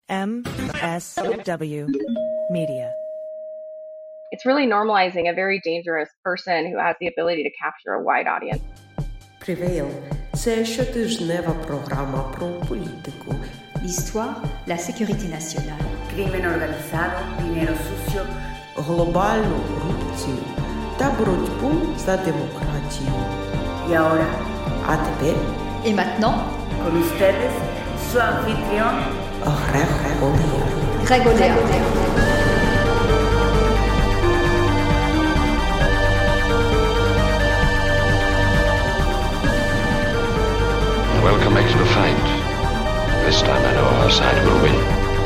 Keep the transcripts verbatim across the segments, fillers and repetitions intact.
M S W Media. It's really normalizing a very dangerous person who has the ability to capture a wide audience. Prevail – це щотижнева програма про політику, l'histoire, la sécurité nationale, crimen organizado, dinero sucio, глобальну корупцію та боротьбу за демократію. Y ahora, А тепер et maintenant, con ustedes, su anfitrión, Грег Олег. Greg Olea. Welcome back to the fight. This time I know our side will win.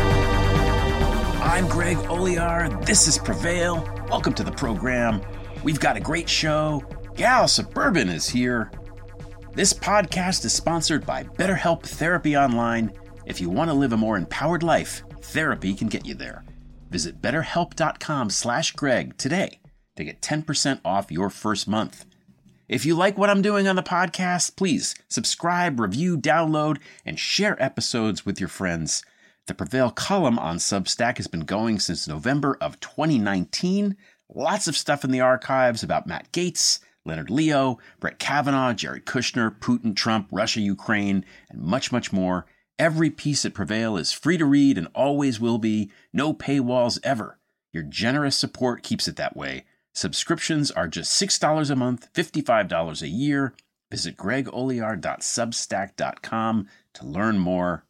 I'm Greg Olear. This is Prevail. Welcome to the program. We've got a great show. Gal Suburban is here. This podcast is sponsored by BetterHelp Therapy Online. If you want to live a more empowered life, therapy can get you there. Visit betterhelp.com slash Greg today to get ten percent off your first month. If you like what I'm doing on the podcast, please subscribe, review, download, and share episodes with your friends. The Prevail column on Substack has been going since November of twenty nineteen. Lots of stuff in the archives about Matt Gaetz, Leonard Leo, Brett Kavanaugh, Jared Kushner, Putin, Trump, Russia, Ukraine, and much, much more. Every piece at Prevail is free to read and always will be. No paywalls ever. Your generous support keeps it that way. Subscriptions are just six dollars a month, fifty-five dollars a year. Visit greg olear dot substack dot com to learn more.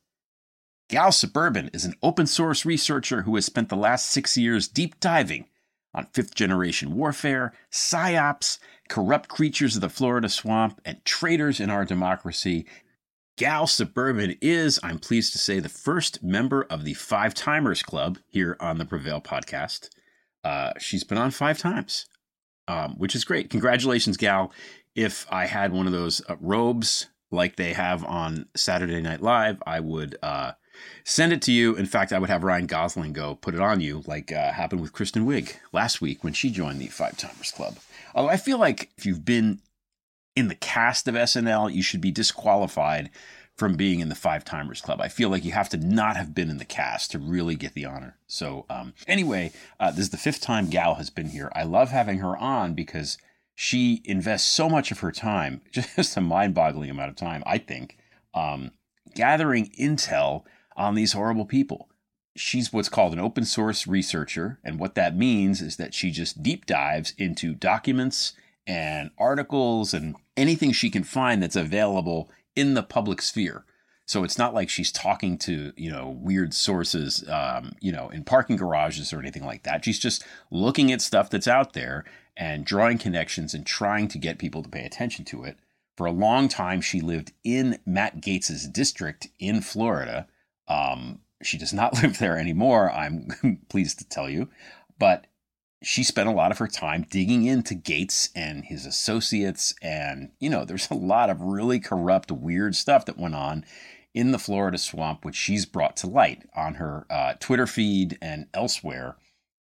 Gal Suburban is an open source researcher who has spent the last six years deep diving on fifth generation warfare, psyops, corrupt creatures of the Florida swamp, and traitors in our democracy. Gal Suburban is, I'm pleased to say, the first member of the Five Timers Club here on the Prevail podcast. Uh, she's been on five times, um, which is great. Congratulations, Gal. If I had one of those uh, robes like they have on Saturday Night Live, I would uh, send it to you. In fact, I would have Ryan Gosling go put it on you, like uh, happened with Kristen Wiig last week when she joined the Five Timers Club. Although I feel like if you've been in the cast of S N L, you should be disqualified from being in the Five Timers Club. I feel like you have to not have been in the cast to really get the honor. So um, anyway, uh, this is the fifth time Gal has been here. I love having her on because she invests so much of her time, just a mind-boggling amount of time, I think, um, gathering intel on these horrible people. She's what's called an open source researcher. And what that means is that she just deep dives into documents and articles and anything she can find that's available in the public sphere. So it's not like she's talking to, you know, weird sources, um, you know, in parking garages or anything like that. She's just looking at stuff that's out there and drawing connections and trying to get people to pay attention to it. For a long time, she lived in Matt Gaetz's district in Florida. Um, she does not live there anymore, I'm pleased to tell you. But she spent a lot of her time digging into Gaetz and his associates. And, you know, there's a lot of really corrupt, weird stuff that went on in the Florida swamp, which she's brought to light on her uh, Twitter feed and elsewhere.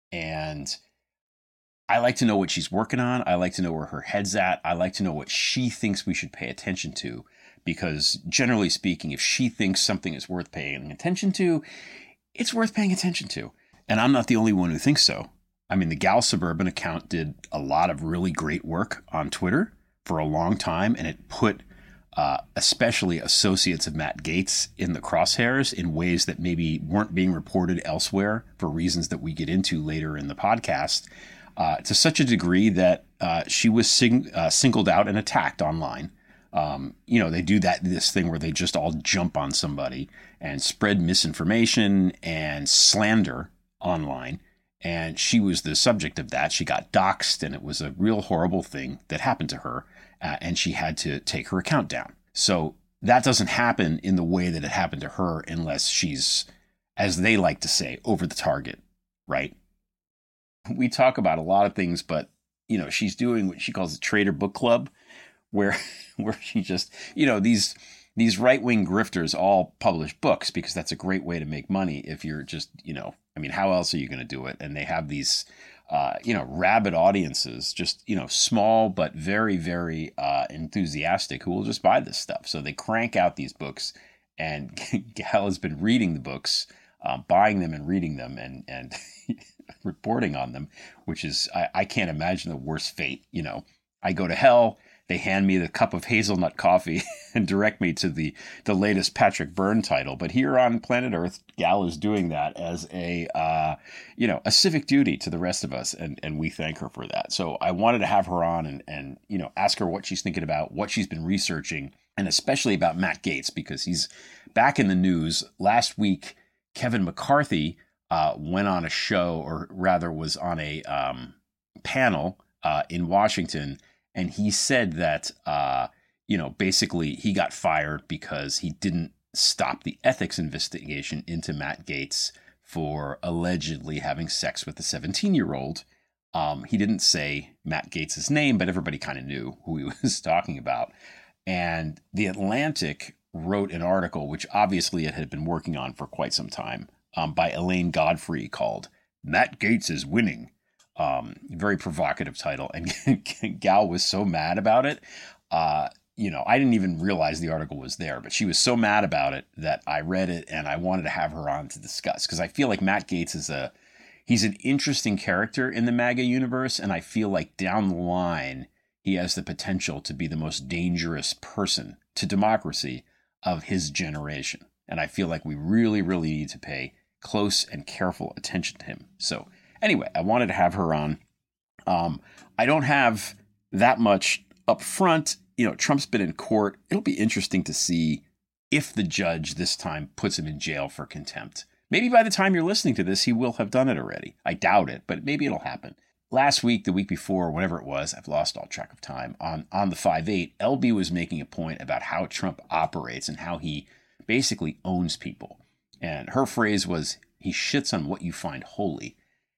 And I like to know what she's working on. I like to know where her head's at. I like to know what she thinks we should pay attention to, because generally speaking, if she thinks something is worth paying attention to, it's worth paying attention to. And I'm not the only one who thinks so. I mean, the Gal Suburban account did a lot of really great work on Twitter for a long time, and it put uh, especially associates of Matt Gaetz in the crosshairs in ways that maybe weren't being reported elsewhere for reasons that we get into later in the podcast, uh, to such a degree that uh, she was sing- uh, singled out and attacked online. Um, you know, they do that this thing where they just all jump on somebody and spread misinformation and slander online. And she was the subject of that. She got doxxed, and it was a real horrible thing that happened to her. Uh, and she had to take her account down. So that doesn't happen in the way that it happened to her unless she's, as they like to say, over the target, right? We talk about a lot of things, but, you know, she's doing what she calls the Trader Book Club, where where she just, you know, these these right-wing grifters all publish books because that's a great way to make money if you're just, you know, I mean, how else are you going to do it? And they have these, uh, you know, rabid audiences, just, you know, small but very, very uh, enthusiastic who will just buy this stuff. So they crank out these books, and Gal has been reading the books um, buying them and reading them and, and reporting on them, which is, I, I can't imagine the worst fate. You know, I go to hell, they hand me the cup of hazelnut coffee and direct me to the, the latest Patrick Byrne title. But here on planet Earth, Gal is doing that as a, uh, you know, a civic duty to the rest of us. And, and we thank her for that. So I wanted to have her on and, and, you know, ask her what she's thinking about, what she's been researching, and especially about Matt Gaetz, because he's back in the news. Last week, Kevin McCarthy uh, went on a show, or rather was on a um, panel uh, in Washington. And he said that, uh, you know, basically he got fired because he didn't stop the ethics investigation into Matt Gaetz for allegedly having sex with a seventeen-year-old. Um, he didn't say Matt Gaetz' name, but everybody kind of knew who he was talking about. And The Atlantic wrote an article, which obviously it had been working on for quite some time, um, by Elaine Godfrey, called Matt Gaetz is Winning. Um, very provocative title. And Gal was so mad about it. Uh, you know, I didn't even realize the article was there, but she was so mad about it that I read it and I wanted to have her on to discuss, because I feel like Matt Gaetz is a, he's an interesting character in the MAGA universe. And I feel like down the line, he has the potential to be the most dangerous person to democracy of his generation. And I feel like we really, really need to pay close and careful attention to him. So anyway, I wanted to have her on. Um, I don't have that much up front. You know, Trump's been in court. It'll be interesting to see if the judge this time puts him in jail for contempt. Maybe by the time you're listening to this, he will have done it already. I doubt it, but maybe it'll happen. Last week, the week before, whatever it was, I've lost all track of time, on, on the five eight, L B was making a point about how Trump operates and how he basically owns people. And her phrase was, he shits on what you find holy.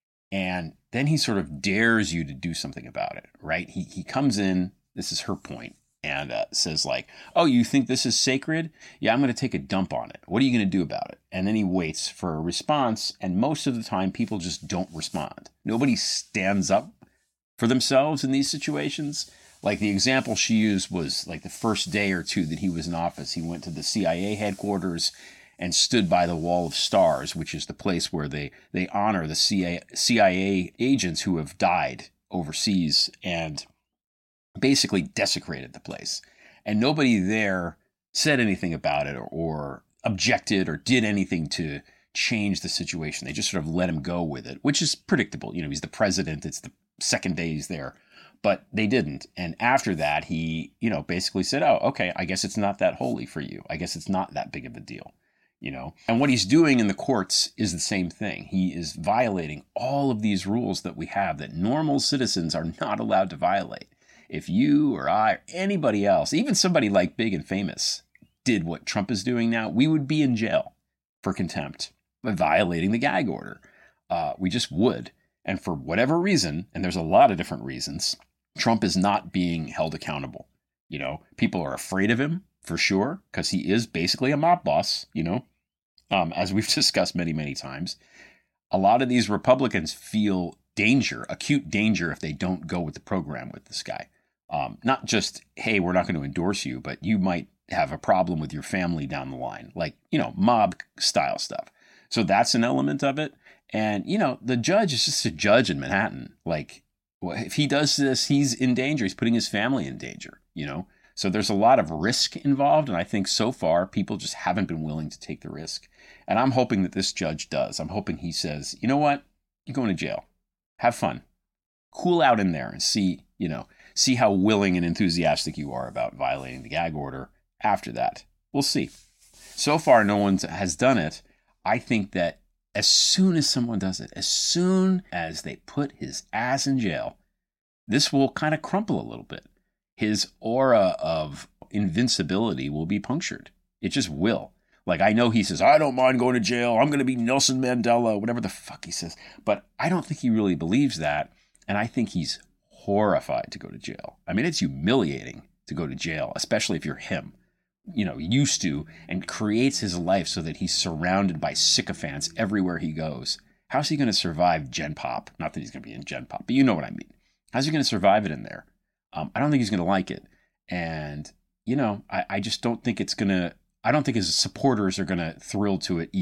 And then he sort of dares you to do something about it, right? He he comes in, this is her point, and uh, says like, oh, you think this is sacred? Yeah, I'm going to take a dump on it. What are you going to do about it? And then he waits for a response, and most of the time people just don't respond. Nobody stands up for themselves in these situations. Like the example she used was like the first day or two that he was in office, he went to the C I A headquarters and stood by the Wall of Stars, which is the place where they, they honor the C I A agents who have died overseas, and basically desecrated the place. And nobody there said anything about it or, or objected or did anything to change the situation. They just sort of let him go with it, which is predictable. You know, he's the president. It's the second day he's there. But they didn't. And after that, he, you know, basically said, oh, okay, I guess it's not that holy for you. I guess it's not that big of a deal. You know, and what he's doing in the courts is the same thing. He is violating all of these rules that we have that normal citizens are not allowed to violate. If you or I or anybody else, even somebody like Big and Famous, did what Trump is doing now, we would be in jail for contempt by violating the gag order. Uh, we just would. And for whatever reason, and there's a lot of different reasons, Trump is not being held accountable. You know, people are afraid of him for sure, because he is basically a mob boss, you know. Um, as we've discussed many, many times, a lot of these Republicans feel danger, acute danger, if they don't go with the program with this guy. Um, not just, hey, we're not going to endorse you, but you might have a problem with your family down the line, like, you know, mob style stuff. So that's an element of it. And, you know, the judge is just a judge in Manhattan. Like, if he does this, he's in danger. He's putting his family in danger, you know. So there's a lot of risk involved. And I think so far people just haven't been willing to take the risk. And I'm hoping that this judge does. I'm hoping he says, you know what? You're going to jail. Have fun. Cool out in there and see, you know, see how willing and enthusiastic you are about violating the gag order after that. We'll see. So far, no one has done it. I think that as soon as someone does it, as soon as they put his ass in jail, this will kind of crumple a little bit. His aura of invincibility will be punctured. It just will. Like, I know he says, I don't mind going to jail. I'm going to be Nelson Mandela, whatever the fuck he says. But I don't think he really believes that. And I think he's horrified to go to jail. I mean, it's humiliating to go to jail, especially if you're him, you know, used to, and creates his life so that he's surrounded by sycophants everywhere he goes. How's he going to survive Gen Pop? Not that he's going to be in Gen Pop, but you know what I mean. How's he going to survive it in there? Um, I don't think he's going to like it. And, you know, I, I just don't think it's going to, I don't think his supporters are going to thrill to it either.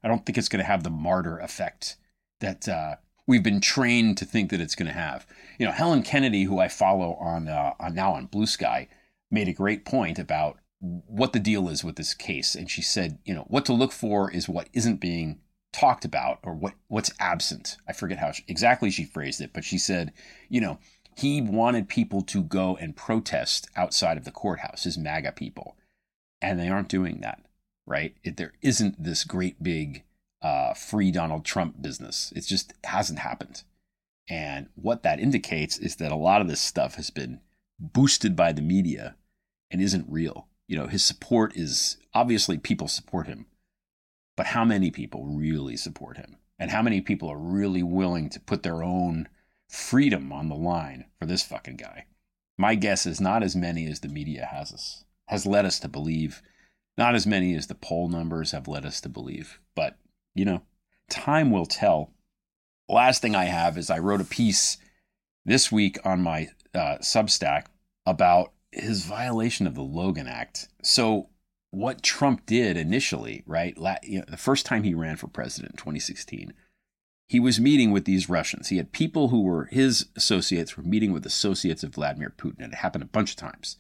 I don't think it's going to have the martyr effect that uh, we've been trained to think that it's going to have. You know, Helen Kennedy, who I follow on, uh, on now on Blue Sky, made a great point about what the deal is with this case. And she said, you know, what to look for is what isn't being talked about, or what what's absent. I forget how she, exactly she phrased it, but she said, you know, he wanted people to go and protest outside of the courthouse, his MAGA people, and they aren't doing that, right? It, there isn't this great big uh, free Donald Trump business. It just hasn't happened. And what that indicates is that a lot of this stuff has been boosted by the media and isn't real. You know, his support is, obviously people support him, but how many people really support him? And how many people are really willing to put their own freedom on the line for this fucking guy? My guess is not as many as the media has us, has led us to believe, not as many as the poll numbers have led us to believe. But, you know, time will tell. Last thing I have is I wrote a piece this week on my uh, Substack about his violation of the Logan Act. So what Trump did initially, right, la- you know, the first time he ran for president in twenty sixteen, he was meeting with these Russians. He had people who were his associates were meeting with associates of Vladimir Putin. And it happened a bunch of times.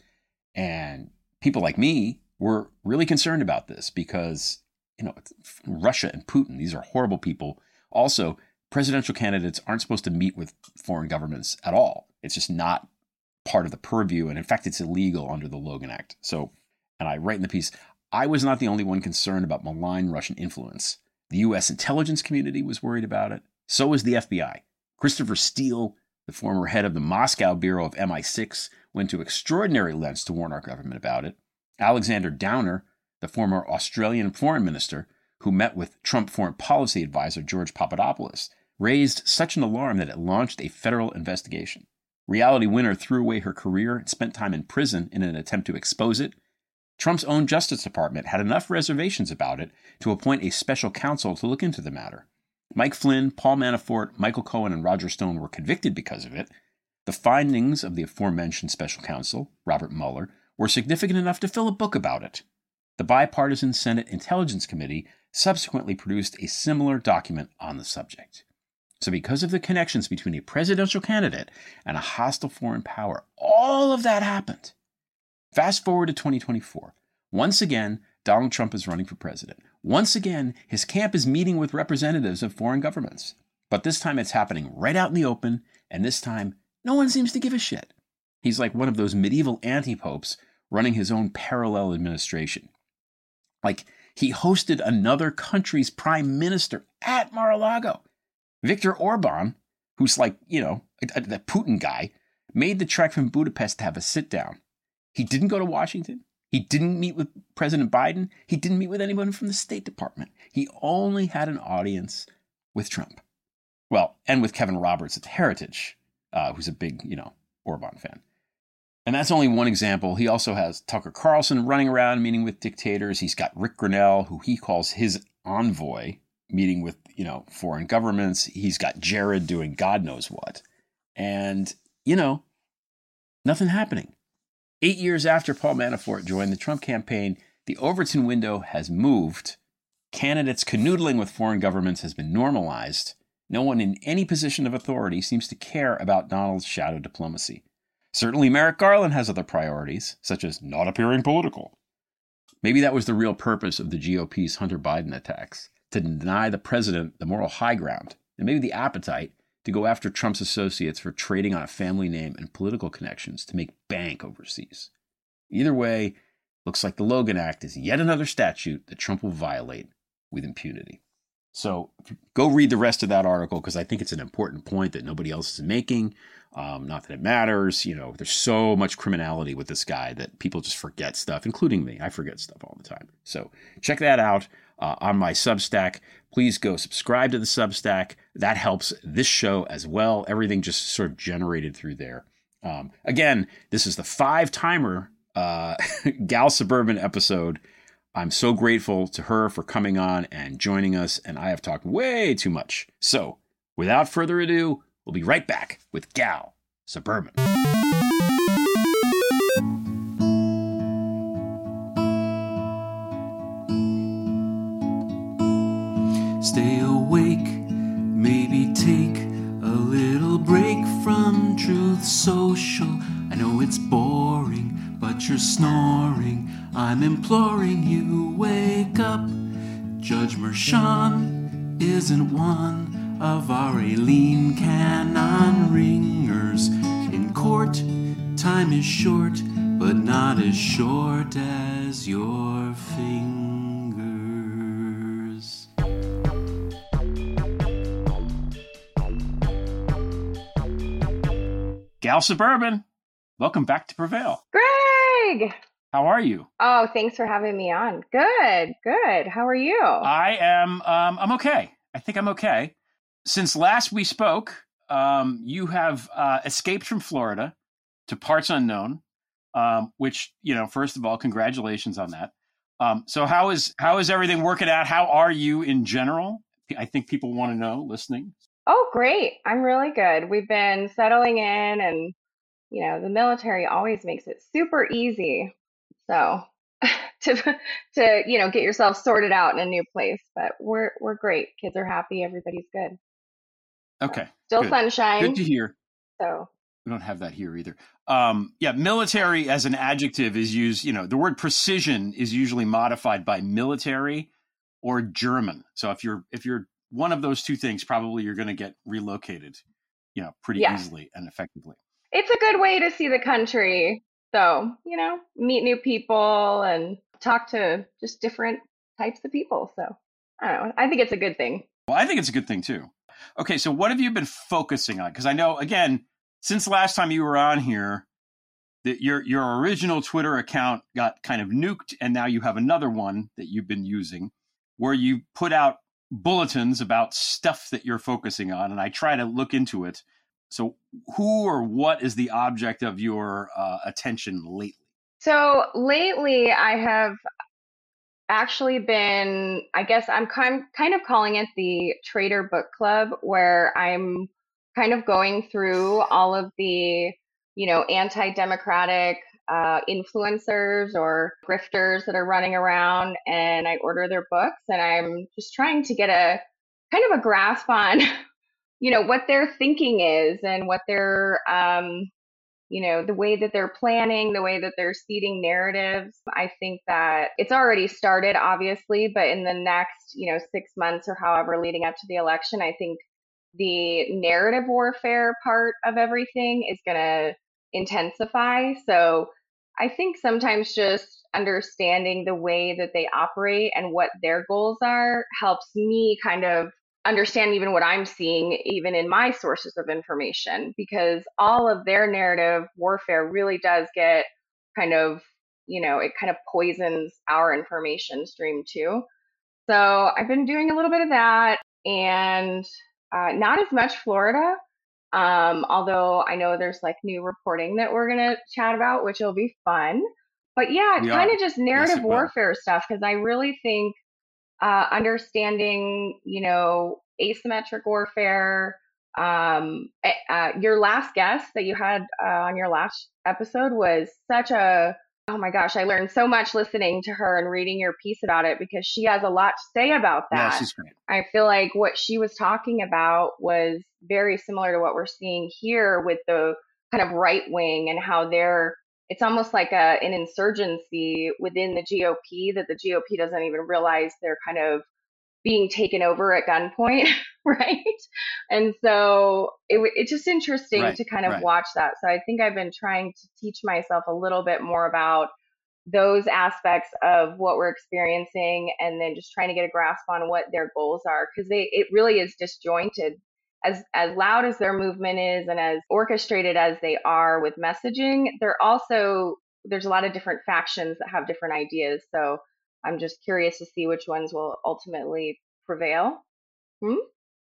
And people like me were really concerned about this because, you know, Russia and Putin, these are horrible people. Also, presidential candidates aren't supposed to meet with foreign governments at all. It's just not part of the purview. And in fact, it's illegal under the Logan Act. So, and I write in the piece, I was not the only one concerned about malign Russian influence. The U S intelligence community was worried about it. So was the F B I. Christopher Steele, the former head of the Moscow bureau of M I six, went to extraordinary lengths to warn our government about it. Alexander Downer, the former Australian foreign minister, who met with Trump foreign policy advisor George Papadopoulos, raised such an alarm that it launched a federal investigation. Reality Winner threw away her career and spent time in prison in an attempt to expose it. Trump's own Justice Department had enough reservations about it to appoint a special counsel to look into the matter. Mike Flynn, Paul Manafort, Michael Cohen, and Roger Stone were convicted because of it. The findings of the aforementioned special counsel, Robert Mueller, were significant enough to fill a book about it. The bipartisan Senate Intelligence Committee subsequently produced a similar document on the subject. So because of the connections between a presidential candidate and a hostile foreign power, all of that happened. Fast forward to twenty twenty-four. Once again, Donald Trump is running for president. Once again, his camp is meeting with representatives of foreign governments. But this time it's happening right out in the open, and this time no one seems to give a shit. He's like one of those medieval anti-popes running his own parallel administration. Like, he hosted another country's prime minister at Mar-a-Lago. Viktor Orban, who's like, you know, the Putin guy, made the trek from Budapest to have a sit-down. He didn't go to Washington. He didn't meet with President Biden. He didn't meet with anyone from the State Department. He only had an audience with Trump. Well, and with Kevin Roberts at Heritage, uh, who's a big, you know, Orban fan. And that's only one example. He also has Tucker Carlson running around meeting with dictators. He's got Rick Grenell, who he calls his envoy, meeting with, you know, foreign governments. He's got Jared doing God knows what. And, you know, nothing happening. Eight years after Paul Manafort joined the Trump campaign, the Overton window has moved. Candidates canoodling with foreign governments has been normalized. No one in any position of authority seems to care about Donald's shadow diplomacy. Certainly Merrick Garland has other priorities, such as not appearing political. Maybe that was the real purpose of the G O P's Hunter Biden attacks, to deny the president the moral high ground, and maybe the appetite to go after Trump's associates for trading on a family name and political connections to make bank overseas. Either way, looks like the Logan Act is yet another statute that Trump will violate with impunity. So go read the rest of that article, because I think it's an important point that nobody else is making. Um, not that it matters. You know, there's so much criminality with this guy that people just forget stuff, including me. I forget stuff all the time. So check that out uh, on my Substack. Please go subscribe to the Substack. That helps this show as well. Everything just sort of generated through there. Um, again, this is the five-timer uh, Gal Suburban episode. I'm so grateful to her for coming on and joining us, and I have talked way too much. So, without further ado, we'll be right back with Gal Suburban. stay awake, maybe take a little break from Truth Social. I know it's boring, but you're snoring. I'm imploring you, wake up. Judge Mershon isn't one of our Aileen Cannon ringers. In court, time is short, but not as short as your fingers. Gal Suburban, welcome back to Prevail. Greg! How are you? Oh, thanks for having me on. Good, good. How are you? I am, um, I'm okay. I think I'm okay. Since last we spoke, um, you have uh, escaped from Florida to parts unknown, um, which, you know, first of all, congratulations on that. Um, so how is how is everything working out? How are you in general? I think people want to know, listening. Oh, great. I'm really good. We've been settling in, and, you know, the military always makes it super easy. So to, to, you know, get yourself sorted out in a new place, but we're, we're great. Kids are happy. Everybody's good. Okay. Still good. sunshine. Good to hear. So we don't have that here either. Um, yeah. Military as an adjective is used, you know, the word precision is usually modified by military or German. So if you're, if you're one of those two things, probably you're going to get relocated, you know, pretty yeah. easily and effectively. It's a good way to see the country. So, you know, meet new people and talk to just different types of people. So, I don't know. I think it's a good thing. Well, I think it's a good thing, too. Okay, so what have you been focusing on? Because I know, again, since last time you were on here, that your your original Twitter account got kind of nuked, and now you have another one that you've been using where you put out bulletins about stuff that you're focusing on, and I try to look into it. So who or what is the object of your uh, attention lately? So lately I have actually been, I guess I'm kind kind of calling it the Trader Book Club, where I'm kind of going through all of the, you know, anti-democratic uh, influencers or grifters that are running around, and I order their books, and I'm just trying to get a kind of a grasp on you know, what their thinking is and what their, um, you know, the way that they're planning, the way that they're seeding narratives. I think that it's already started, obviously, but in the next, you know, six months or however leading up to the election, I think the narrative warfare part of everything is going to intensify. So I think sometimes just understanding the way that they operate and what their goals are helps me kind of understand even what I'm seeing, even in my sources of information, because all of their narrative warfare really does get kind of, you know, it kind of poisons our information stream too. So I've been doing a little bit of that, and uh, not as much Florida, um, although I know there's like new reporting that we're going to chat about, which will be fun. But yeah, it's kind of just narrative yes, warfare stuff, because I really think Uh, understanding, you know, asymmetric warfare. Um, uh, your last guest that you had uh, on your last episode was such a, oh my gosh, I learned so much listening to her and reading your piece about it, because she has a lot to say about that. Yeah, she's great. I feel like what she was talking about was very similar to what we're seeing here with the kind of right wing and how they're it's almost like a, an insurgency within the G O P that the G O P doesn't even realize they're kind of being taken over at gunpoint, right? And so it, it's just interesting right, to kind of right. watch that. So I think I've been trying to teach myself a little bit more about those aspects of what we're experiencing, and then just trying to get a grasp on what their goals are, because they it really is disjointed. As as loud as their movement is and as orchestrated as they are with messaging, they're also, there's a lot of different factions that have different ideas. So I'm just curious to see which ones will ultimately prevail. Hmm?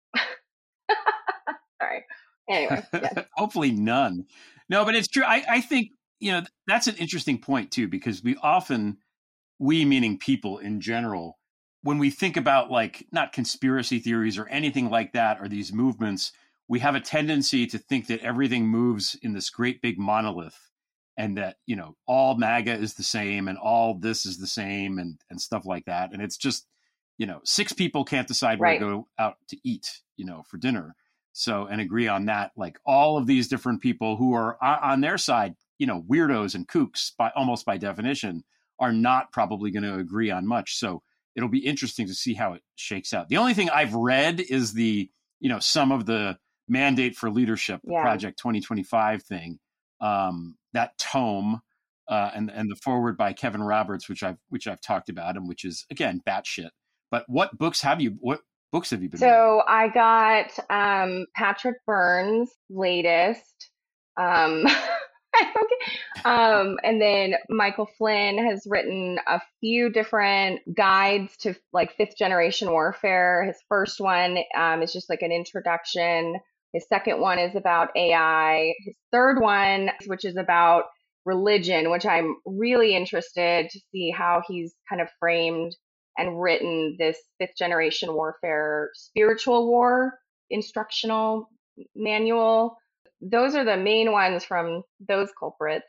Sorry. Anyway. Yeah. Hopefully none. No, but it's true. I, I think, you know, that's an interesting point too, because we often, we meaning people in general, when we think about like not conspiracy theories or anything like that, or these movements, we have a tendency to think that everything moves in this great big monolith, and that, you know, all MAGA is the same and all this is the same and, and stuff like that. And it's just, you know, six people can't decide where Right. to go out to eat, you know, for dinner. So, and agree on that. Like all of these different people who are o- on their side, you know, weirdos and kooks by almost by definition, are not probably going to agree on much. So it'll be interesting to see how it shakes out. The only thing I've read is the, you know, some of the mandate for leadership, the Yeah. Project twenty twenty-five thing, um, that tome, uh, and and the forward by Kevin Roberts, which I've which I've talked about, and which is again batshit. But what books have you? What books have you been reading? So I got um, Patrick Burns' latest. Um, okay. Um, and then Michael Flynn has written a few different guides to like fifth generation warfare. His first one um, is just like an introduction. His second one is about A I. His third one, which is about religion, which I'm really interested to see how he's kind of framed and written this fifth generation warfare spiritual war instructional manual. Those are the main ones from those culprits.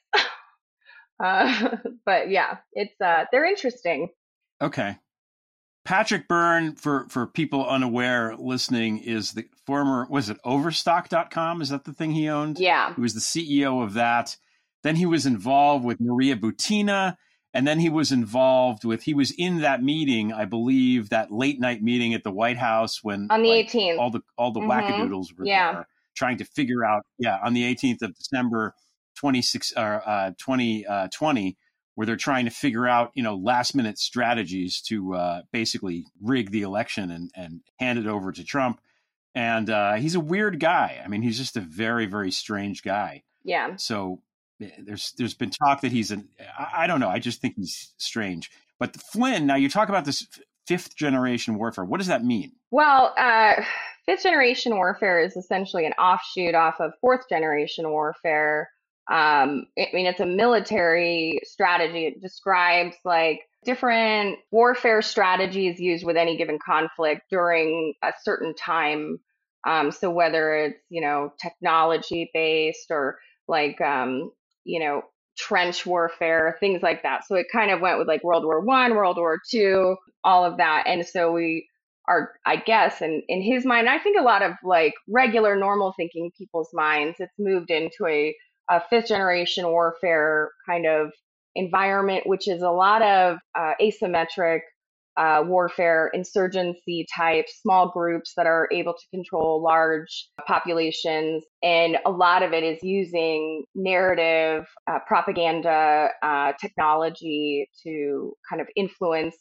uh, but yeah, it's uh, they're interesting. Okay. Patrick Byrne, for, for people unaware listening, is the former, was it Overstock dot com? Is that the thing he owned? Yeah. He was the C E O of that. Then he was involved with Maria Butina. And then he was involved with, he was in that meeting, I believe, that late night meeting at the White House when On the like, eighteenth. all the all the Mhm. wackadoodles were Yeah. there trying to figure out, yeah, on the eighteenth of December, twenty-six, or, uh, twenty twenty, where they're trying to figure out, you know, last minute strategies to uh, basically rig the election and, and hand it over to Trump. And uh, he's a weird guy. I mean, he's just a very, very strange guy. Yeah. So there's there's been talk that he's an, I, I don't know. I just think he's strange. But Flynn, now you talk about this fifth generation warfare. What does that mean? Well, uh, fifth generation warfare is essentially an offshoot off of fourth generation warfare. Um, I mean, it's a military strategy. It describes like different warfare strategies used with any given conflict during a certain time. Um, so whether it's, you know, technology based or like, um, you know, trench warfare, things like that. So it kind of went with like World War One, World War Two, all of that. And so we are, I guess, and in his mind, I think a lot of like regular, normal thinking people's minds, it's moved into a a fifth generation warfare kind of environment, which is a lot of uh, asymmetric uh, warfare, insurgency type, small groups that are able to control large populations. And a lot of it is using narrative, uh, propaganda, uh, technology to kind of influence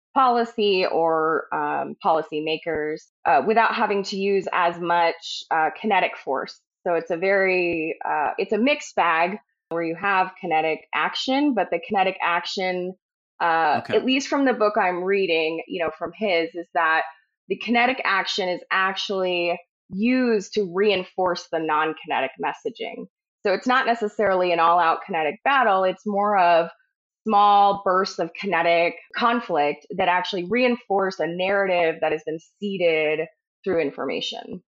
policy or um, policymakers uh, without having to use as much uh, kinetic force. So it's a very, uh, it's a mixed bag where you have kinetic action, but the kinetic action, uh, Okay. at least from the book I'm reading, you know, from his, is that the kinetic action is actually used to reinforce the non-kinetic messaging. So it's not necessarily an all-out kinetic battle. It's more of small bursts of kinetic conflict that actually reinforce a narrative that has been seeded through information.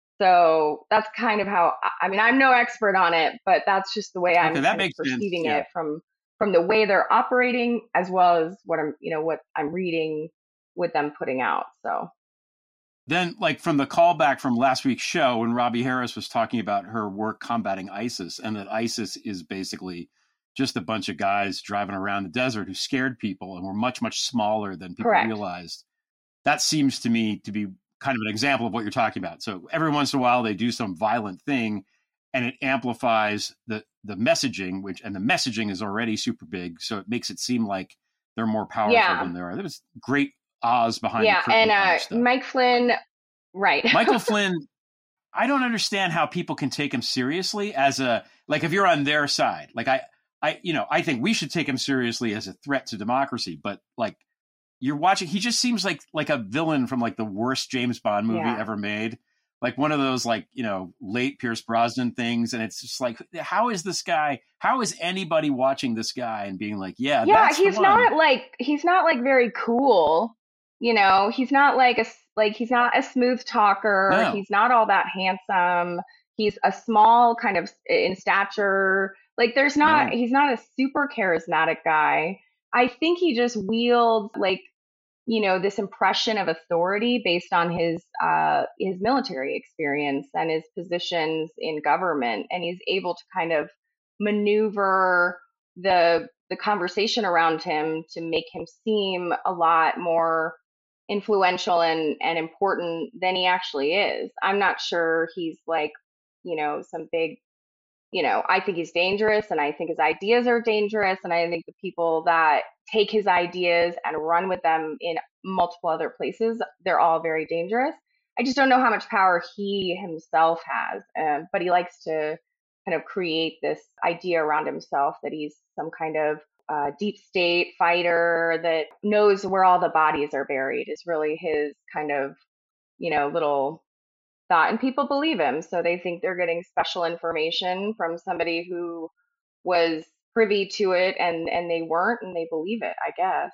So that's kind of how, I mean, I'm no expert on it, but that's just the way I'm Okay, that kind of makes sense, perceiving yeah. it from from the way they're operating, as well as what I'm, you know, what I'm reading with them putting out. So Then, like from the callback from last week's show, when Robbie Harris was talking about her work combating ISIS, and that ISIS is basically just a bunch of guys driving around the desert who scared people and were much, much smaller than people Correct. realized. That seems to me to be kind of an example of what you're talking about. So every once in a while they do some violent thing and it amplifies the, the messaging, which, and the messaging is already super big. So it makes it seem like they're more powerful Yeah. than they are. There was great Oz behind yeah, the curtain and kind uh, of stuff. Mike Flynn, right? Michael Flynn, I don't understand how people can take him seriously as a, like, if you're on their side, like I, I, you know, I think we should take him seriously as a threat to democracy, but like you're watching, he just seems like, like a villain from like the worst James Bond movie Yeah. ever made. Like one of those, like, you know, late Pierce Brosnan things. And it's just like, how is this guy, how is anybody watching this guy and being like, yeah, yeah, that's the he's one. not like, he's not like very cool. You know, he's not like a, s- like, he's not a smooth talker. No. He's not all that handsome. He's a small kind of in stature. Like there's not, No. he's not a super charismatic guy. I think he just wields like you know, this impression of authority based on his uh, his military experience and his positions in government, and he's able to kind of maneuver the the conversation around him to make him seem a lot more influential and and important than he actually is. I'm not sure he's like, you know, some big, you know, I think he's dangerous and I think his ideas are dangerous. And I think the people that take his ideas and run with them in multiple other places, they're all very dangerous. I just don't know how much power he himself has. Um, but he likes to kind of create this idea around himself that he's some kind of uh, deep state fighter that knows where all the bodies are buried is really his kind of, you know, little thought, and people believe him. So they think they're getting special information from somebody who was privy to it, and and they weren't, and they believe it, I guess.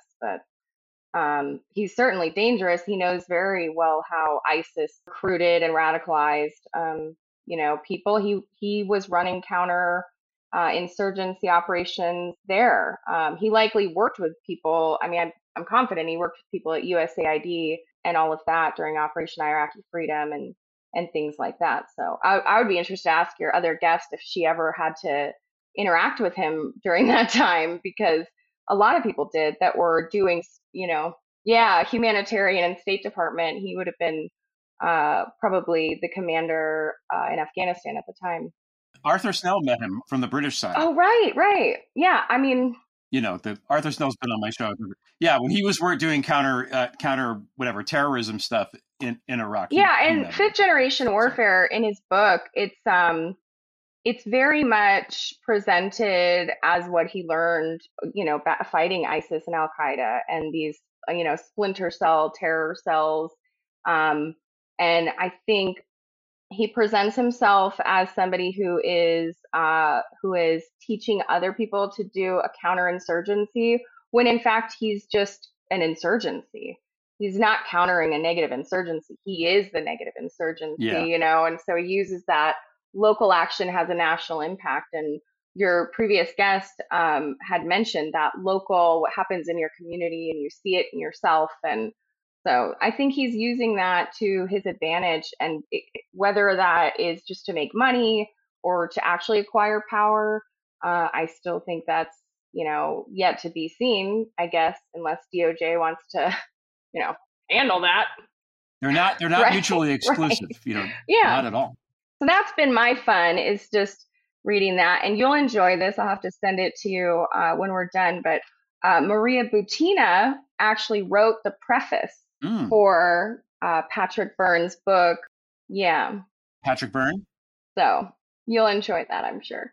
But um, he's certainly dangerous. He knows very well how ISIS recruited and radicalized, um, you know, people. He he was running counter uh, insurgency operations there. Um, he likely worked with people. I mean, I'm I'm confident he worked with people at U S A I D and all of that during Operation Iraqi Freedom and and things like that. So I, I would be interested to ask your other guest if she ever had to interact with him during that time, because a lot of people did that were doing, you know, yeah, humanitarian and State Department. He would have been uh, probably the commander uh, in Afghanistan at the time. Arthur Snell met him from the British side. Oh, right, right. Yeah, I mean, you know, the Arthur Snell's been on my show. Yeah, when he was work doing counter uh, counter whatever terrorism stuff in, in Iraq. Yeah, and Fifth Generation Warfare in his book, it's um it's very much presented as what he learned, you know, fighting ISIS and Al Qaeda and these, you know, splinter cell terror cells. Um, and I think he presents himself as somebody who is uh, who is teaching other people to do a counterinsurgency, when in fact he's just an insurgency. He's not countering a negative insurgency. He is the negative insurgency, yeah. you know, and so he uses that local action has a national impact. And your previous guest um, had mentioned that local, what happens in your community, and you see it in yourself. And so I think he's using that to his advantage, and it, whether that is just to make money or to actually acquire power, uh, I still think that's, you know, yet to be seen, I guess, unless D O J wants to, you know, handle that. They're not, they're not right, mutually exclusive, right. you know, yeah. not at all. So that's been my fun, is just reading that, and you'll enjoy this. I'll have to send it to you uh, when we're done. But uh, Maria Butina actually wrote the preface mm. for uh, Patrick Byrne's book. Yeah. Patrick Byrne? So you'll enjoy that, I'm sure.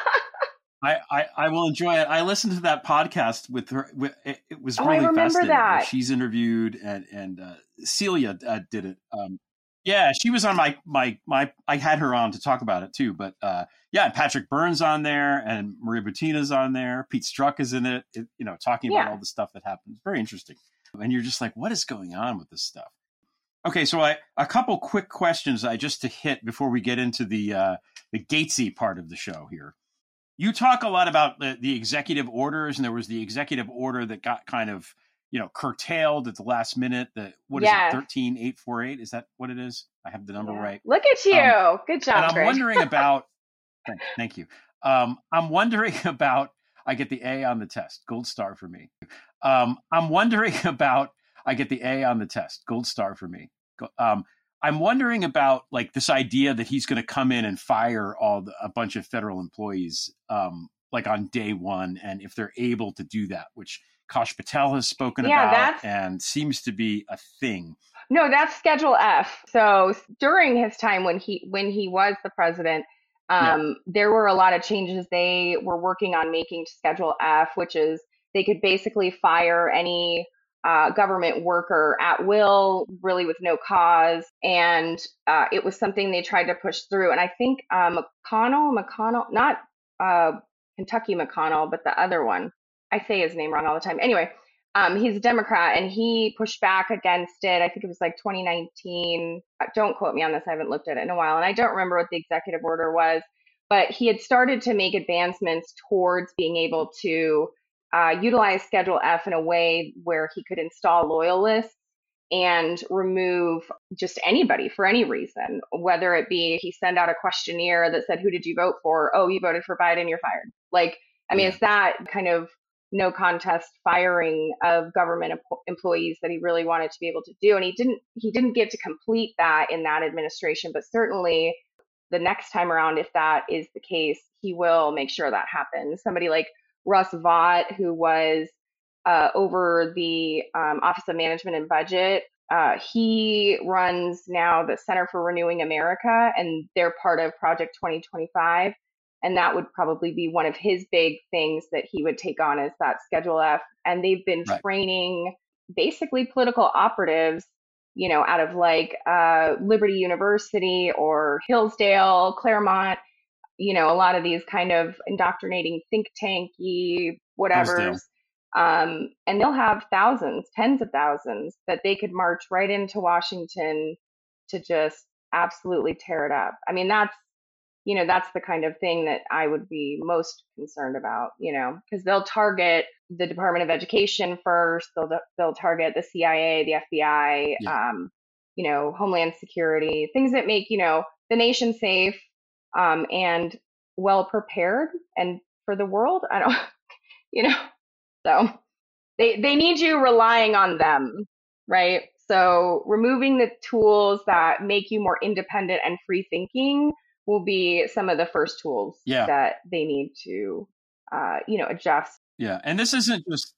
I, I, I will enjoy it. I listened to that podcast with her. With, it, it was really oh, I remember fascinating. That. She's interviewed, and and uh, Celia uh, did it. Um, yeah, she was on my my my. I had her on to talk about it too. But uh, yeah, Patrick Byrne's on there, and Maria Butina's on there. Pete Strzok is in it. it you know, talking about yeah. all the stuff that happened. It's very interesting. And you're just like, what is going on with this stuff? Okay, so I a couple quick questions I just to hit before we get into the uh, the Gatesy part of the show here. You talk a lot about the, the executive orders, and there was the executive order that got kind of, you know, curtailed at the last minute. The what yes. is it, thirteen eight forty-eight? Is that what it is? I have the number yeah. right. Look at you. Um, Good job, And I'm Greg. wondering about, thank, thank you. Um, I'm wondering about, I get the A on the test, gold star for me. Um, I'm wondering about, I get the A on the test, gold star for me. Um, I'm wondering about like this idea that he's going to come in and fire all the, a bunch of federal employees, um, like on day one, and if they're able to do that, which Kash Patel has spoken yeah, about that's, and seems to be a thing. No, that's Schedule F. So during his time when he when he was the president, um, yeah. there were a lot of changes they were working on making to Schedule F, which is they could basically fire any Uh, government worker at will, really with no cause. And uh, it was something they tried to push through. And I think uh, McConnell, McConnell, not uh, Kentucky McConnell, but the other one. I say his name wrong all the time. Anyway, um, he's a Democrat, and he pushed back against it. I think it was like twenty nineteen. Don't quote me on this. I haven't looked at it in a while. And I don't remember what the executive order was, but he had started to make advancements towards being able to uh, utilize Schedule F in a way where he could install loyalists and remove just anybody for any reason, whether it be he sent out a questionnaire that said, who did you vote for? Oh, you voted for Biden, you're fired. Like, I mean, Yeah. it's that kind of no contest firing of government em- employees that he really wanted to be able to do. And he didn't, he didn't get to complete that in that administration, but certainly the next time around, if that is the case, he will make sure that happens. Somebody like Russ Vought, who was uh, over the um, Office of Management and Budget, uh, he runs now the Center for Renewing America, and they're part of Project twenty twenty-five. And that would probably be one of his big things that he would take on is that Schedule F. And they've been Right. training basically political operatives, you know, out of like uh, Liberty University or Hillsdale, Claremont, you know, a lot of these kind of indoctrinating think tanky whatevers. Hillsdale. Um, and they'll have thousands, tens of thousands that they could march right into Washington to just absolutely tear it up. I mean, that's, you know, that's the kind of thing that I would be most concerned about, you know, because they'll target the Department of Education first. They'll they'll target the C I A, the F B I, Yeah. um, you know, Homeland Security, things that make, you know, the nation safe um, and well prepared and for the world. I don't, you know, so they they need you relying on them, right? So removing the tools that make you more independent and free thinking will be some of the first tools Yeah. that they need to, uh, you know, adjust. Yeah. And this isn't just,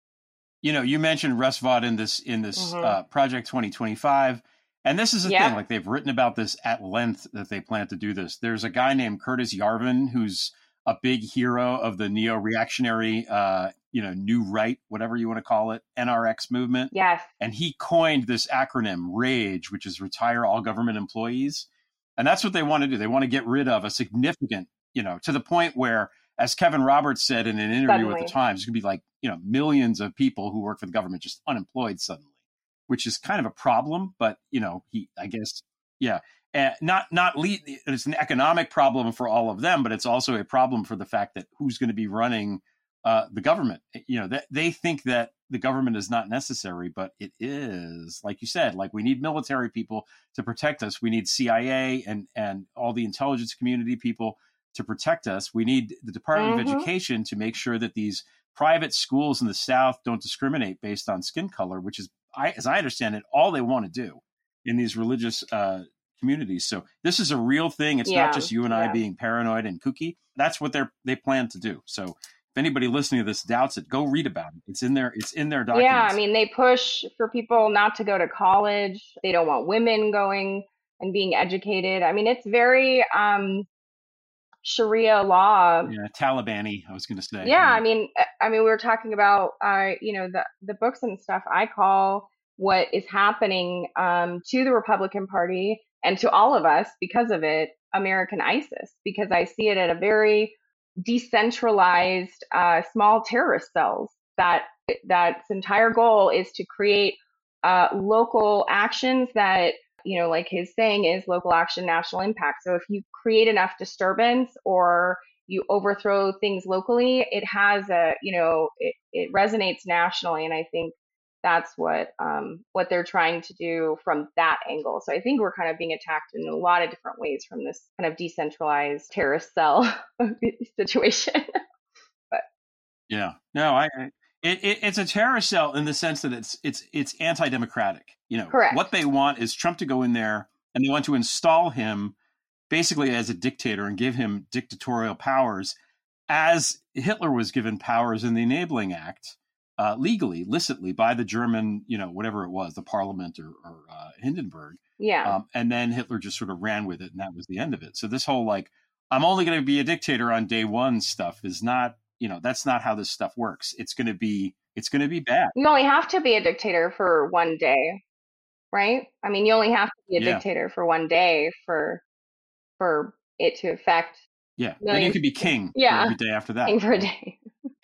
you know, you mentioned Russ Vought in this, in this Mhm. uh, Project twenty twenty-five. And this is a Yeah. thing, like they've written about this at length that they plan to do this. There's a guy named Curtis Yarvin, who's a big hero of the neo-reactionary, uh, you know, new right, whatever you want to call it, N R X movement. Yes. And he coined this acronym RAGE, which is Retire All Government Employees. And that's what they want to do. They want to get rid of a significant, you know, to the point where, as Kevin Roberts said in an interview with Suddenly. the Times, it's going to be like, you know, millions of people who work for the government just unemployed suddenly, which is kind of a problem. But, you know, he, I guess, yeah, uh, not, not, le- it's an economic problem for all of them, but it's also a problem for the fact that who's going to be running uh, the government. You know, that they think that the government is not necessary, but it is. Like you said, like we need military people to protect us. We need C I A and, and all the intelligence community people to protect us. We need the Department Mhm. of Education to make sure that these private schools in the South don't discriminate based on skin color, which is, I, as I understand it, all they want to do in these religious uh, communities. So this is a real thing. It's Yeah, not just you and I yeah. being paranoid and kooky. That's what they're they plan to do. So if anybody listening to this doubts it, go read about it. It's in there. It's in their documents. Yeah, I mean, they push for people not to go to college. They don't want women going and being educated. I mean, it's very um, Sharia law. yeah, Taliban-y, I was going to say. Yeah, I mean, I mean, we were talking about, uh, you know, the the books and stuff. I call what is happening um, to the Republican Party and to all of us because of it, American ISIS, because I see it at a very decentralized, uh, small terrorist cells. That that's entire goal is to create uh, local actions that, you know, like his saying is local action, national impact. So if you create enough disturbance or you overthrow things locally, it has a, you know, it, it resonates nationally. And I think that's what um, what they're trying to do from that angle. So I think we're kind of being attacked in a lot of different ways from this kind of decentralized terrorist cell situation. But Yeah, no, I, I it, it, it's a terrorist cell in the sense that it's it's it's anti-democratic. You know, Correct. what they want is Trump to go in there and they want to install him basically as a dictator and give him dictatorial powers, as Hitler was given powers in the Enabling Act uh, legally, licitly by the German, you know, whatever it was, the Parliament or, or uh, Hindenburg. yeah, Um, and then Hitler just sort of ran with it, and that was the end of it. So this whole like, I'm only going to be a dictator on day one stuff is not, you know, that's not how this stuff works. It's going to be, it's going to be bad. you only have to be a dictator for one day, right? I mean, you only have to be a Yeah. dictator for one day for for it to affect Yeah. Then you millions- could be king Yeah. every day after that. thing for a day.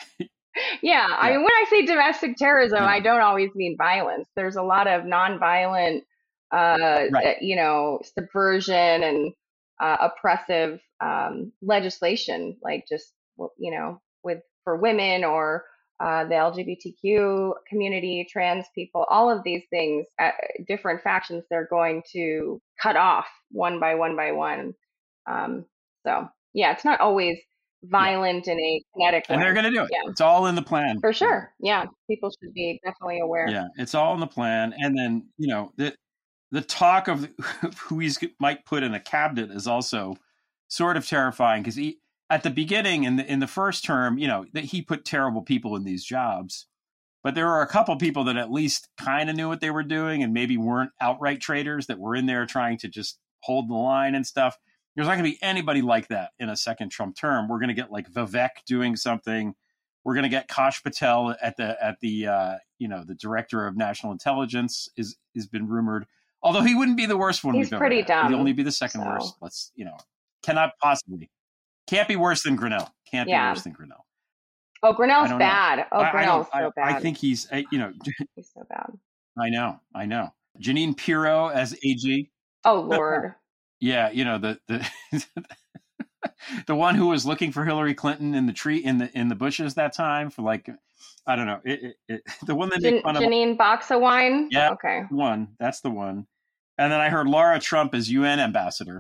Yeah, I Yeah. mean, when I say domestic terrorism, Yeah. I don't always mean violence. There's a lot of nonviolent, uh, Right. uh, you know, subversion and uh, oppressive um, legislation, like just, well, you know, with for women or uh, the L G B T Q community, trans people, all of these things, uh, different factions, they're going to cut off one by one by one. Um, so yeah, it's not always violent yeah. in a kinetic and way. they're going to do it. Yeah. It's all in the plan. For sure. Yeah. People should be definitely aware. Yeah. It's all in the plan. And then, you know, the, the talk of who he might put in a cabinet is also sort of terrifying because he, at the beginning in the, in the first term, you know, that he put terrible people in these jobs, but there were a couple people that at least kind of knew what they were doing and maybe weren't outright traitors that were in there trying to just hold the line and stuff. There's not going to be anybody like that in a second Trump term. We're going to get like Vivek doing something. We're going to get Kash Patel at the at the uh, you know the director of national intelligence is has been rumored. Although he wouldn't be the worst one. He's we've pretty ever dumb. He'd only be the second so. worst. Let's you know cannot possibly can't be worse than Grinnell. Can't yeah. be worse than Grinnell. Oh, Grinnell's bad. Know. Oh, I, Grinnell's I so bad. I think he's you know he's so bad. I know. I know. Janine Pirro as A G. Oh Lord. Yeah, you know the the the one who was looking for Hillary Clinton in the tree in the in the bushes that time for like I don't know it, it, it, the one that Jan- made fun Janine of Boxawine. Yeah, okay, one that's the one. And then I heard Laura Trump as U N ambassador.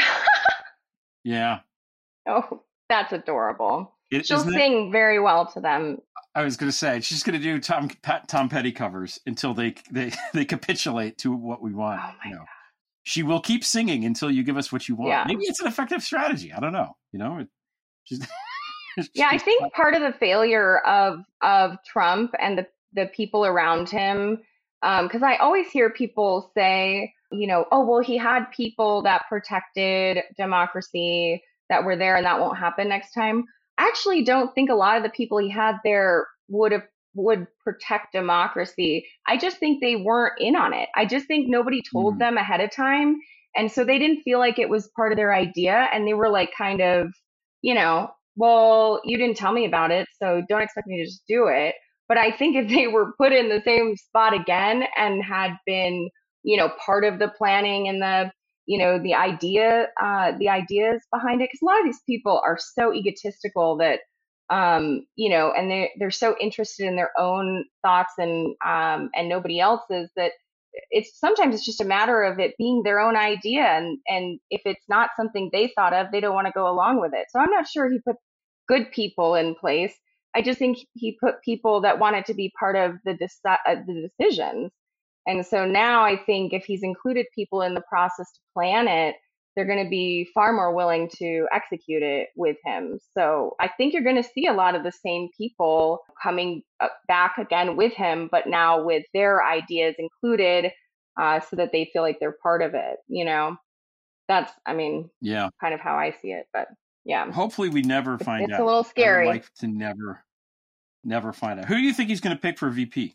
Yeah. Oh, that's adorable. It, She'll sing it? very well to them. I was going to say she's going to do Tom Tom Petty covers until they they they capitulate to what we want. Oh my you know. God. She will keep singing until you give us what you want. Yeah. Maybe it's an effective strategy. I don't know. You know, it, she's, yeah, I think part of the failure of of Trump and the, the people around him, because um, I always hear people say, you know, oh, well, he had people that protected democracy that were there and that won't happen next time. I actually don't think a lot of the people he had there would have would protect democracy. I just think they weren't in on it. I just think nobody told mm. them ahead of time. And so they didn't feel like it was part of their idea. And they were like, kind of, you know, well, you didn't tell me about it, so don't expect me to just do it. But I think if they were put in the same spot again and had been, you know, part of the planning and the, you know, the idea, uh, the ideas behind it, because a lot of these people are so egotistical that, um, you know, and they they're so interested in their own thoughts and um, and nobody else's that it's sometimes it's just a matter of it being their own idea, and and if it's not something they thought of, they don't want to go along with it. So I'm not sure he put good people in place. I just think he put people that wanted to be part of the deci- uh, the decisions. And so now I think if he's included people in the process to plan it, they're going to be far more willing to execute it with him. So I think you're going to see a lot of the same people coming back again with him, but now with their ideas included, uh, so that they feel like they're part of it. You know, that's, I mean, yeah, kind of how I see it. But yeah, hopefully we never find it's out. It's a little scary. I would like to never, never find out. Who do you think he's going to pick for V P?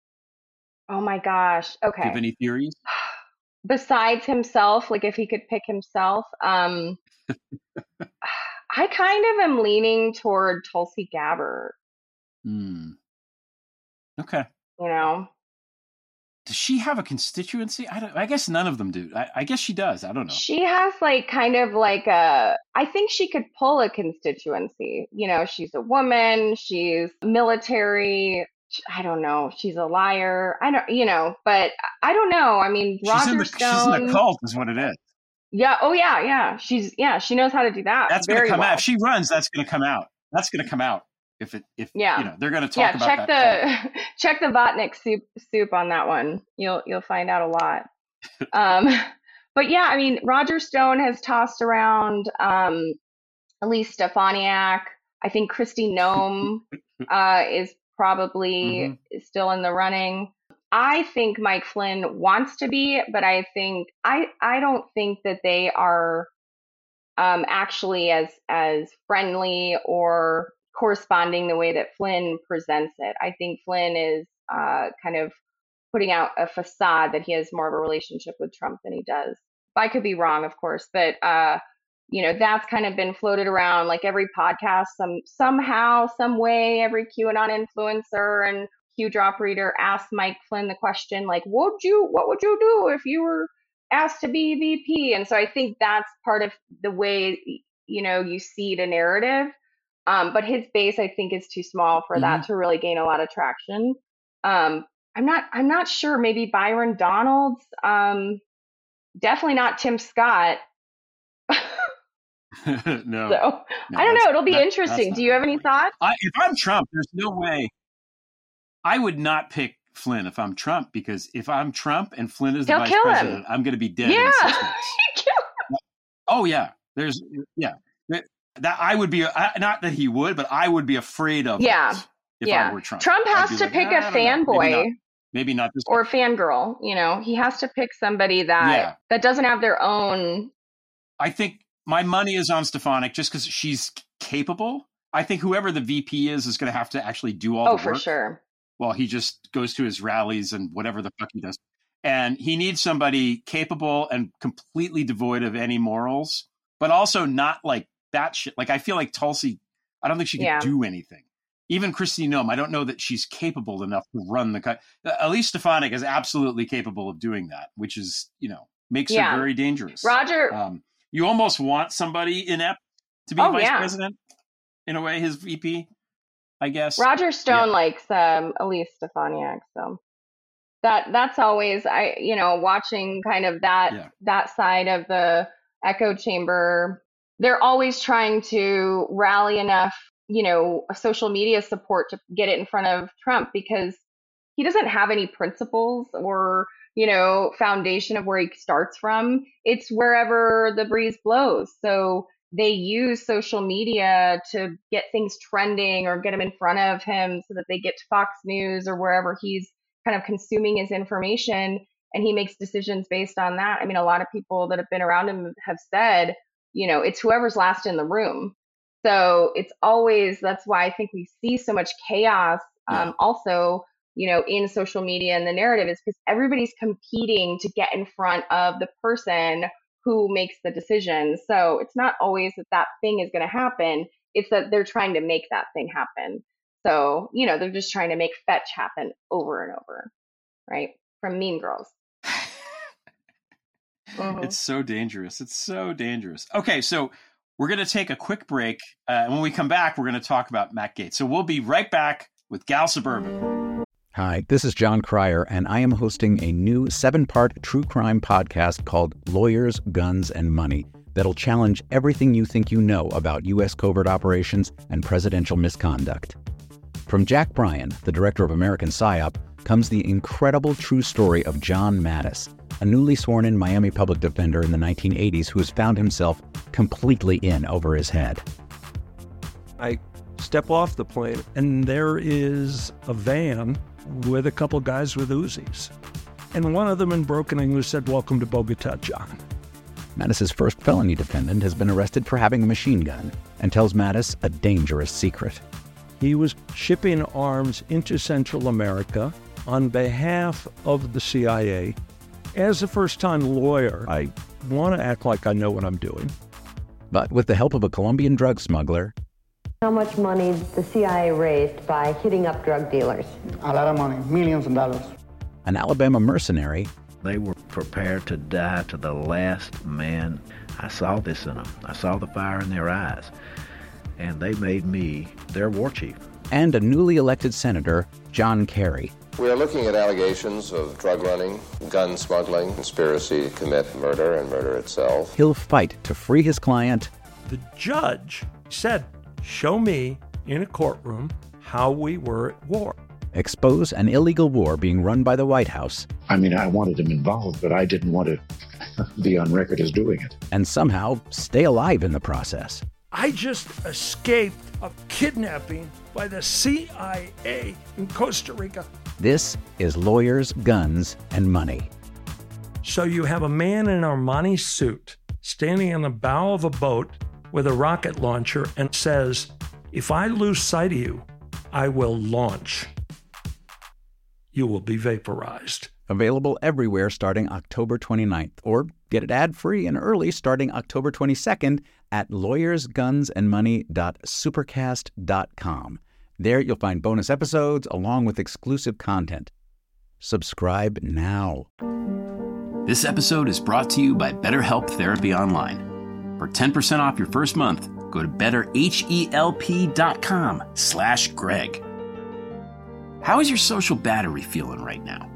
Oh my gosh. Okay. Do you have any theories? Besides himself, like if he could pick himself, um, I kind of am leaning toward Tulsi Gabbard. Hmm. Okay. You know, does she have a constituency? I don't. I guess none of them do. I, I guess she does. I don't know. She has like kind of like a. I think she could pull a constituency. You know, she's a woman. She's military. I don't know. She's a liar. I don't, you know, but I don't know. I mean, she's Roger in the, Stone. She's in a cult, is what it is. Yeah. Oh, yeah. Yeah. She's, yeah. She knows how to do that. That's going to come well. out. If she runs, that's going to come out. That's going to come out. If it, if yeah. you know, they're going to talk yeah, about check that. the check the Vatnik soup soup on that one. You'll you'll find out a lot. um, but yeah, I mean, Roger Stone has tossed around um, Elise Stefanik. I think Kristi Noem uh, is probably mm-hmm. still in the running. I think Mike Flynn wants to be, but I think I I don't think that they are um, actually as as friendly or corresponding the way that Flynn presents it. I think Flynn is uh, kind of putting out a facade that he has more of a relationship with Trump than he does. I could be wrong, of course, but uh, you know, that's kind of been floated around like every podcast, some somehow, some way, every QAnon influencer and Q drop reader asked Mike Flynn the question, like, what would you, what would you do if you were asked to be V P? And so I think that's part of the way, you know, you see the narrative. Um, but his base, I think, is too small for Mm-hmm. that to really gain a lot of traction. Um, I'm not, I'm not sure. Maybe Byron Donalds. Um, definitely not Tim Scott. no, So no, I don't that's know. It'll be that, interesting. that's Do you have any likely. thoughts? I, if I'm Trump, there's no way I would not pick Flynn if I'm Trump, because if I'm Trump and Flynn is the He'll vice kill president, him. I'm going to be dead Yeah. in six months. Oh yeah, there's yeah that, that I would be I, not that he would, but I would be afraid of. Yeah. It if Yeah. I were Trump. Trump I'd has be to like, pick "Ah, a I don't know. Maybe fanboy not, maybe not this or fangirl. You know, he has to pick somebody that Yeah. that doesn't have their own. I think my money is on Stefanik just because she's capable. I think whoever the V P is is going to have to actually do all Oh, the for work sure. while he just goes to his rallies and whatever the fuck he does. And he needs somebody capable and completely devoid of any morals, but also not like that shit. Like, I feel like Tulsi, I don't think she can Yeah. do anything. Even Kristi Noem, I don't know that she's capable enough to run the cut. Elise Stefanik is absolutely capable of doing that, which is, you know, makes Yeah. her very dangerous. Roger. Um, you almost want somebody inept to be Oh, vice yeah. president, in a way, his V P, I guess. Roger Stone Yeah. likes um, Elise Stefanik, so that that's always I you know watching kind of that Yeah. that side of the echo chamber. They're always trying to rally enough you know social media support to get it in front of Trump because he doesn't have any principles or you know foundation of where he starts from. It's wherever the breeze blows. So they use social media to get things trending or get them in front of him so that they get to Fox News or wherever he's kind of consuming his information, and he makes decisions based on that. I mean, a lot of people that have been around him have said, you know, it's whoever's last in the room. So it's always, that's why I think we see so much chaos um, Yeah. also, you know, in social media and the narrative is because everybody's competing to get in front of the person who makes the decision. So it's not always that that thing is going to happen. It's that they're trying to make that thing happen. So, you know, they're just trying to make fetch happen over and over, right? From Mean Girls. Mhm. It's so dangerous. It's so dangerous. Okay, so we're going to take a quick break. Uh, and when we come back, we're going to talk about Matt Gaetz. So we'll be right back with Gal Suburban. Hi, this is John Cryer, and I am hosting a new seven-part true crime podcast called Lawyers, Guns, and Money that'll challenge everything you think you know about U S covert operations and presidential misconduct. From Jack Bryan, the director of American PSYOP, comes the incredible true story of John Mattis, a newly sworn-in Miami public defender in the nineteen eighties who has found himself completely in over his head. I step off the plane, and there is a van with a couple guys with Uzis. And one of them in broken English said, "Welcome to Bogota, John." Mattis's first felony defendant has been arrested for having a machine gun and tells Mattis a dangerous secret. He was shipping arms into Central America on behalf of the C I A. As a first-time lawyer, I want to act like I know what I'm doing. But with the help of a Colombian drug smuggler, how much money the C I A raised by hitting up drug dealers? A lot of money, millions of dollars. An Alabama mercenary, they were prepared to die to the last man. I saw this in them. I saw the fire in their eyes. And they made me their war chief. And a newly elected senator, John Kerry. We are looking at allegations of drug running, gun smuggling, conspiracy to commit murder and murder itself. He'll fight to free his client. The judge said, "Show me in a courtroom how we were at war." Expose an illegal war being run by the White House. I mean, I wanted him involved, but I didn't want to be on record as doing it. And somehow stay alive in the process. I just escaped a kidnapping by the C I A in Costa Rica. This is Lawyers, Guns, and Money. So you have a man in an Armani suit standing on the bow of a boat with a rocket launcher and says, "If I lose sight of you, I will launch. You will be vaporized." Available everywhere starting October twenty-ninth, or get it ad-free and early starting October twenty-second at lawyers guns and money dot supercast dot com. There you'll find bonus episodes along with exclusive content. Subscribe now. This episode is brought to you by BetterHelp Therapy Online. For ten percent off your first month, go to better help dot com slash Greg. How is your social battery feeling right now?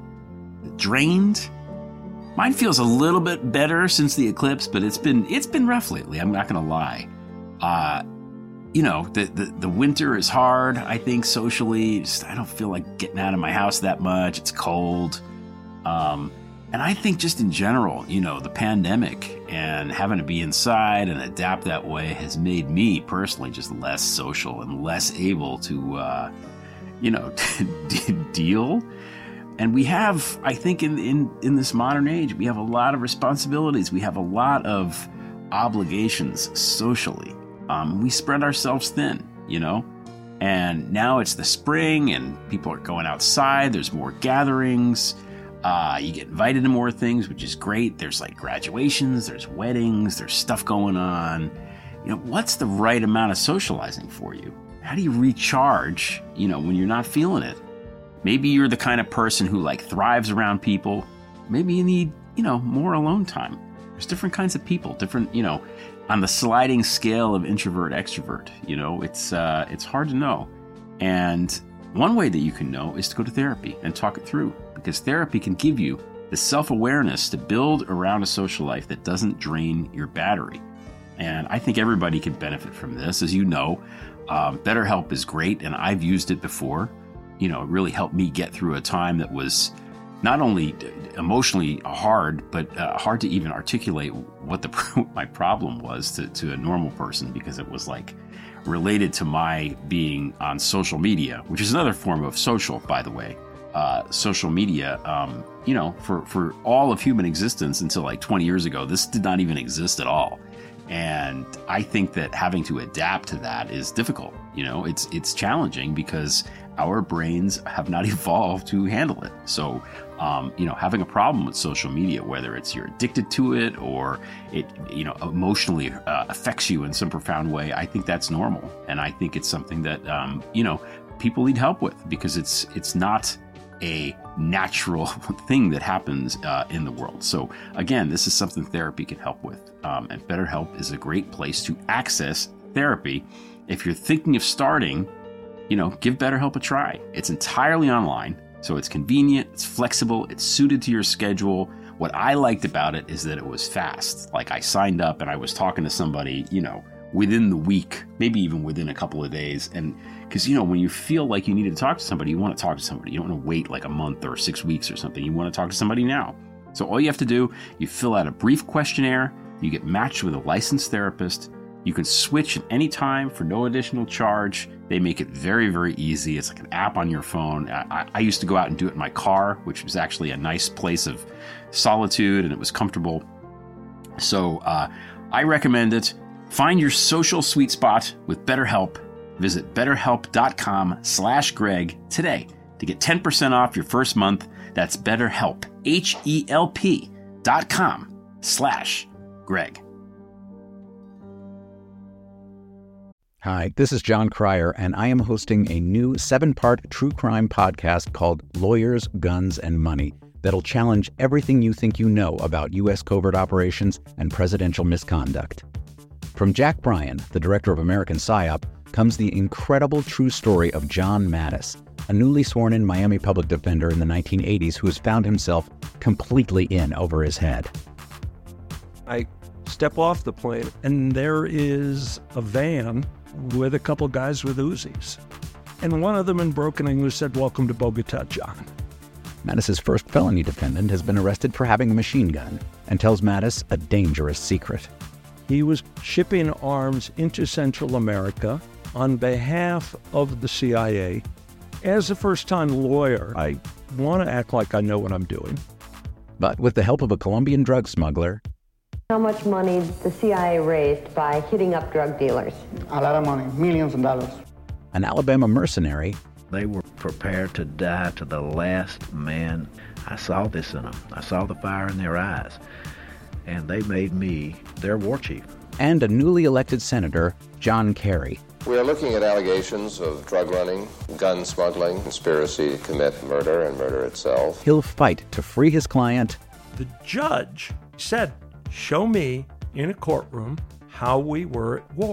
Drained? Mine feels a little bit better since the eclipse, but it's been it's been rough lately. I'm not going to lie. Uh, you know, the, the the winter is hard. I think socially, just, I don't feel like getting out of my house that much. It's cold, um, and I think just in general, you know, the pandemic and having to be inside and adapt that way has made me personally just less social and less able to, uh, you know, to deal. And we have, I think, in, in, in this modern age, we have a lot of responsibilities. We have a lot of obligations socially. Um, we spread ourselves thin, you know? And now it's the spring and people are going outside. There's more gatherings. Uh, you get invited to more things, which is great. There's like graduations, there's weddings, there's stuff going on. You know, what's the right amount of socializing for you? How do you recharge, you know, when you're not feeling it? Maybe you're the kind of person who like thrives around people. Maybe you need, you know, more alone time. There's different kinds of people, different, you know, on the sliding scale of introvert extrovert, you know, it's uh, it's hard to know. And one way that you can know is to go to therapy and talk it through, because therapy can give you the self-awareness to build around a social life that doesn't drain your battery. And I think everybody can benefit from this. As you know, um, BetterHelp is great, and I've used it before. You know, it really helped me get through a time that was not only emotionally hard, but uh, hard to even articulate what the my problem was to, to a normal person, because it was like related to my being on social media, which is another form of social, by the way. Uh, social media, um, you know, for, for all of human existence until like twenty years ago, this did not even exist at all. And I think that having to adapt to that is difficult. You know, it's it's challenging because our brains have not evolved to handle it. So, um, you know, having a problem with social media, whether it's you're addicted to it or it, you know, emotionally uh, affects you in some profound way, I think that's normal. And I think it's something that, um, you know, people need help with, because it's it's not a natural thing that happens uh, in the world. So again, this is something therapy can help with. Um, and BetterHelp is a great place to access therapy. If you're thinking of starting, you know, give BetterHelp a try. It's entirely online, so it's convenient, it's flexible, it's suited to your schedule. What I liked about it is that it was fast. Like, I signed up and I was talking to somebody, you know, within the week, maybe even within a couple of days. And because, you know, when you feel like you need to talk to somebody, you want to talk to somebody. You don't want to wait like a month or six weeks or something. You want to talk to somebody now. So all you have to do, you fill out a brief questionnaire, you get matched with a licensed therapist. You can switch at any time for no additional charge. They make it very, very easy. It's like an app on your phone. I, I used to go out and do it in my car, which was actually a nice place of solitude, and it was comfortable. So uh, I recommend it. Find your social sweet spot with BetterHelp. Visit betterhelp.com slash Greg today to get ten percent off your first month. That's BetterHelp, H-E-L-P dot com slash Greg. Hi, this is John Cryer, and I am hosting a new seven-part true crime podcast called Lawyers, Guns, and Money that'll challenge everything you think you know about U S covert operations and presidential misconduct. From Jack Bryan, the director of American PSYOP, comes the incredible true story of John Mattis, a newly sworn-in Miami public defender in the nineteen eighties who has found himself completely in over his head. I step off the plane, and there is a van with a couple guys with Uzis. And one of them in broken English said, "Welcome to Bogota, John." Mattis's first felony defendant has been arrested for having a machine gun and tells Mattis a dangerous secret. He was shipping arms into Central America on behalf of the C I A. As a first-time lawyer, I want to act like I know what I'm doing. But with the help of a Colombian drug smuggler... How much money the C I A raised by hitting up drug dealers? A lot of money, millions of dollars. An Alabama mercenary... They were prepared to die to the last man. I saw this in them. I saw the fire in their eyes. And they made me their war chief. And a newly elected senator, John Kerry. We are looking at allegations of drug running, gun smuggling, conspiracy to commit murder and murder itself. He'll fight to free his client. The judge said, "Show me in a courtroom how we were at war."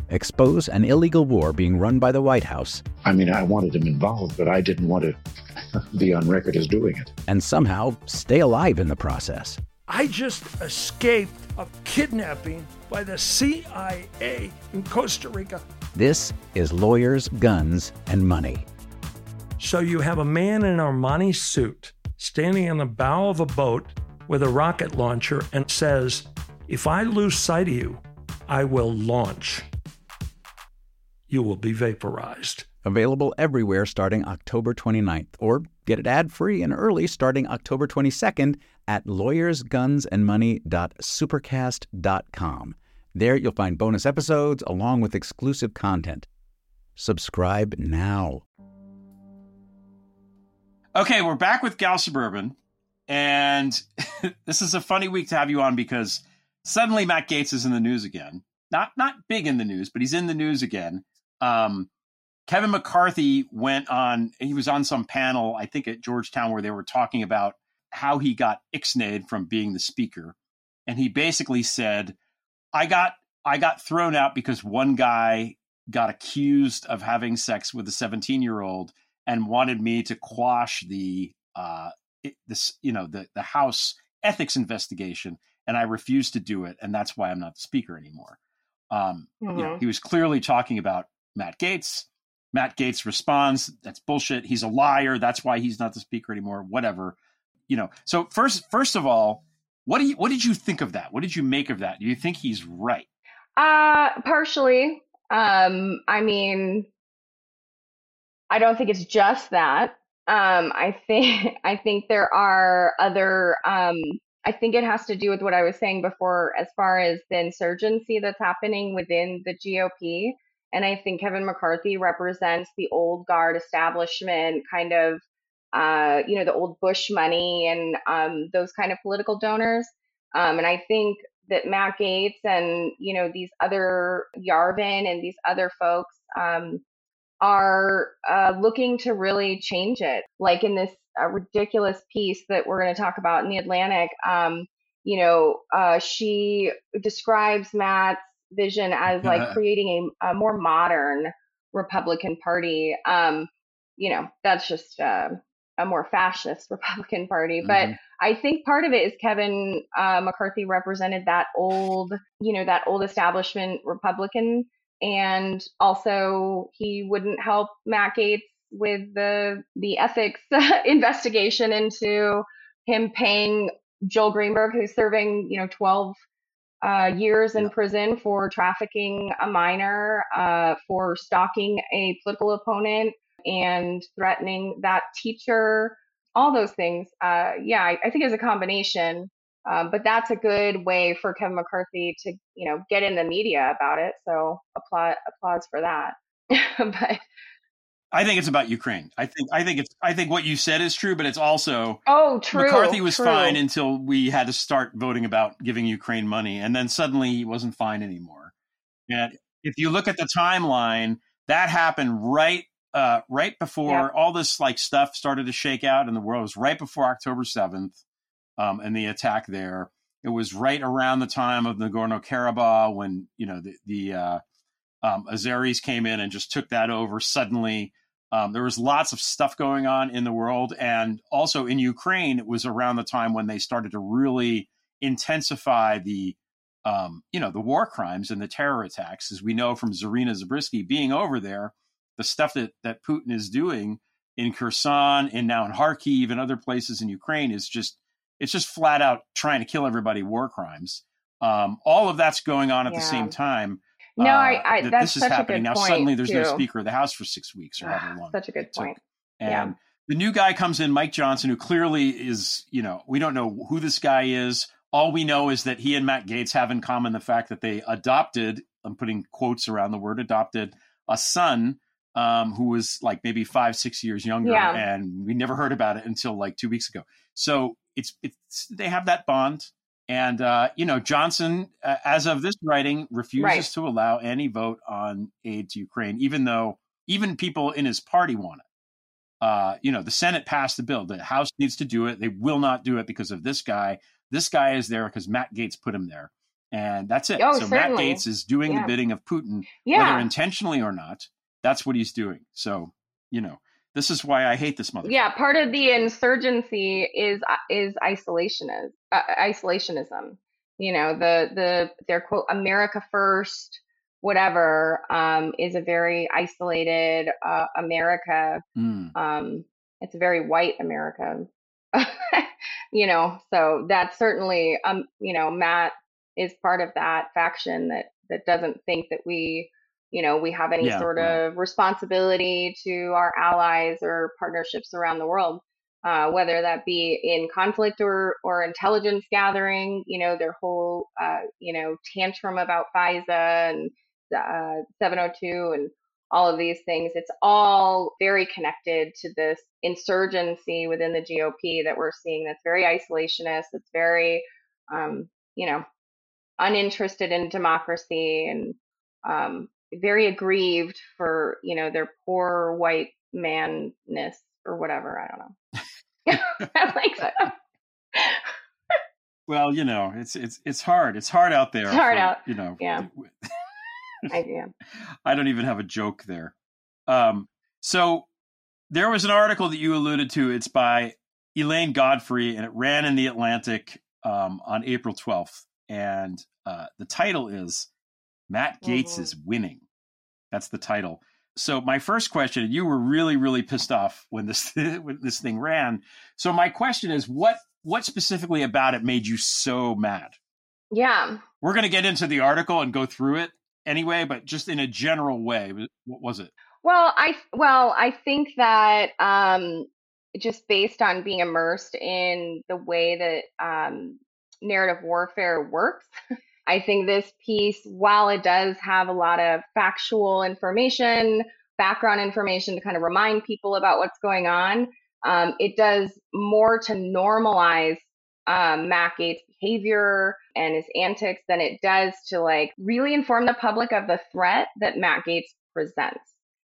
expose an illegal war being run by the White House. I mean, I wanted him involved, but I didn't want to be on record as doing it. And somehow stay alive in the process. I just escaped a kidnapping by the C I A in Costa Rica. This is Lawyers, Guns, and Money. So you have a man in an Armani suit standing in the bow of a boat with a rocket launcher and says, "If I lose sight of you, I will launch. You will be vaporized." Available everywhere starting October twenty-ninth, or get it ad-free and early starting October twenty-second at lawyers guns and money dot supercast dot com. There you'll find bonus episodes along with exclusive content. Subscribe now. Okay, we're back with Gal Suburban, and this is a funny week to have you on because suddenly Matt Gaetz is in the news again. Not not big in the news, but he's in the news again. Um, Kevin McCarthy went on, he was on some panel, I think at Georgetown, where they were talking about how he got ixnayed from being the speaker. And he basically said, I got I got thrown out because one guy got accused of having sex with a seventeen-year-old and wanted me to quash the uh, it, this, you know, the, the House ethics investigation. And I refused to do it. And that's why I'm not the speaker anymore. Um, mm-hmm. You know, he was clearly talking about Matt Gaetz. Matt Gaetz responds, that's bullshit. He's a liar. That's why he's not the speaker anymore. Whatever. You know, so first, first of all, what do you, what did you think of that? What did you make of that? Do you think he's right? Uh, partially. Um, I mean, I don't think it's just that. Um, I think, I think there are other, um, I think it has to do with what I was saying before, as far as the insurgency that's happening within the G O P. And I think Kevin McCarthy represents the old guard establishment, kind of, uh, you know, the old Bush money and um, those kind of political donors. Um, and I think that Matt Gaetz and, you know, these other Yarvin and these other folks um, are uh, looking to really change it. Like in this uh, ridiculous piece that we're going to talk about in the Atlantic, um, you know, uh, she describes Matt's vision as like creating a, a more modern Republican Party. Um, you know, that's just uh, a more fascist Republican Party. Mm-hmm. But I think part of it is Kevin uh, McCarthy represented that old, you know, that old establishment Republican. And also he wouldn't help Matt Gaetz with the the ethics investigation into him paying Joel Greenberg, who's serving, you know, twelve Uh, years in prison for trafficking a minor, uh, for stalking a political opponent and threatening that teacher, all those things. Uh, yeah, I, I think it's a combination, um, but that's a good way for Kevin McCarthy to, you know, get in the media about it. So applaud, applause for that. But I think it's about Ukraine. I think I think it's I think what you said is true, but it's also oh true. McCarthy was true. fine until we had to start voting about giving Ukraine money, and then suddenly he wasn't fine anymore. And if you look at the timeline, that happened right uh, right before yeah. all this like stuff started to shake out in the world. It was right before October seventh um, and the attack there. It was right around the time of Nagorno-Karabakh when you know the the uh, um, Azeris came in and just took that over suddenly. Um, there was lots of stuff going on in the world. And also in Ukraine, it was around the time when they started to really intensify the, um, you know, the war crimes and the terror attacks. As we know from Zarina Zabriskie being over there, the stuff that, that Putin is doing in Kherson and now in Kharkiv and other places in Ukraine is just, it's just flat out trying to kill everybody, war crimes. Um, all of that's going on at yeah. the same time. No, I, I that that's this is such happening a good now. point Suddenly, there's too. no Speaker of the House for six weeks or however long. Such a good point. And yeah. the new guy comes in, Mike Johnson, who clearly is, you know, we don't know who this guy is. All we know is that he and Matt Gaetz have in common the fact that they adopted, I'm putting quotes around the word adopted, a son um, who was like maybe five, six years younger. Yeah. And we never heard about it until like two weeks ago. So it's, it's they have that bond. And, uh, you know, Johnson, uh, as of this writing, refuses right. to allow any vote on aid to Ukraine, even though even people in his party want it. Uh, you know, the Senate passed the bill. The House needs to do it. They will not do it because of this guy. This guy is there because Matt Gaetz put him there. And that's it. Oh, so certainly. Matt Gaetz is doing Yeah. the bidding of Putin, Yeah. whether intentionally or not. That's what he's doing. So, you know, this is why I hate this motherfucker. Yeah, part of the insurgency is is isolationism. Uh, isolationism. You know, the the their quote America first, whatever, um, is a very isolated uh, America. Mm. Um, it's a very white America. You know, so that's certainly um, you know, Matt is part of that faction that that doesn't think that we, you know, we have any Yeah, sort well. of responsibility to our allies or partnerships around the world, uh, whether that be in conflict or or intelligence gathering. You know, their whole uh, you know, tantrum about FISA and uh, seven oh two and all of these things. It's all very connected to this insurgency within the G O P that we're seeing. That's very isolationist. It's very, um, you know, uninterested in democracy and um, very aggrieved for, you know, their poor white manness or whatever. I don't know. like so. Well, you know, it's it's it's hard. It's hard out there. It's hard for, out. You know. Yeah. I, yeah. I don't even have a joke there. Um, so there was an article that you alluded to. It's by Elaine Godfrey, and it ran in The Atlantic um, on April twelfth. And uh, the title is Matt Gaetz Mm-hmm. is Winning. That's the title. So my first question, you were really, really pissed off when this when this thing ran. So my question is, what what specifically about it made you so mad? Yeah. We're going to get into the article and go through it anyway, but just in a general way, what was it? Well, I well, I think that um, just based on being immersed in the way that um, narrative warfare works, I think this piece, while it does have a lot of factual information, background information to kind of remind people about what's going on, um, it does more to normalize um, Matt Gaetz' behavior and his antics than it does to like really inform the public of the threat that Matt Gaetz presents.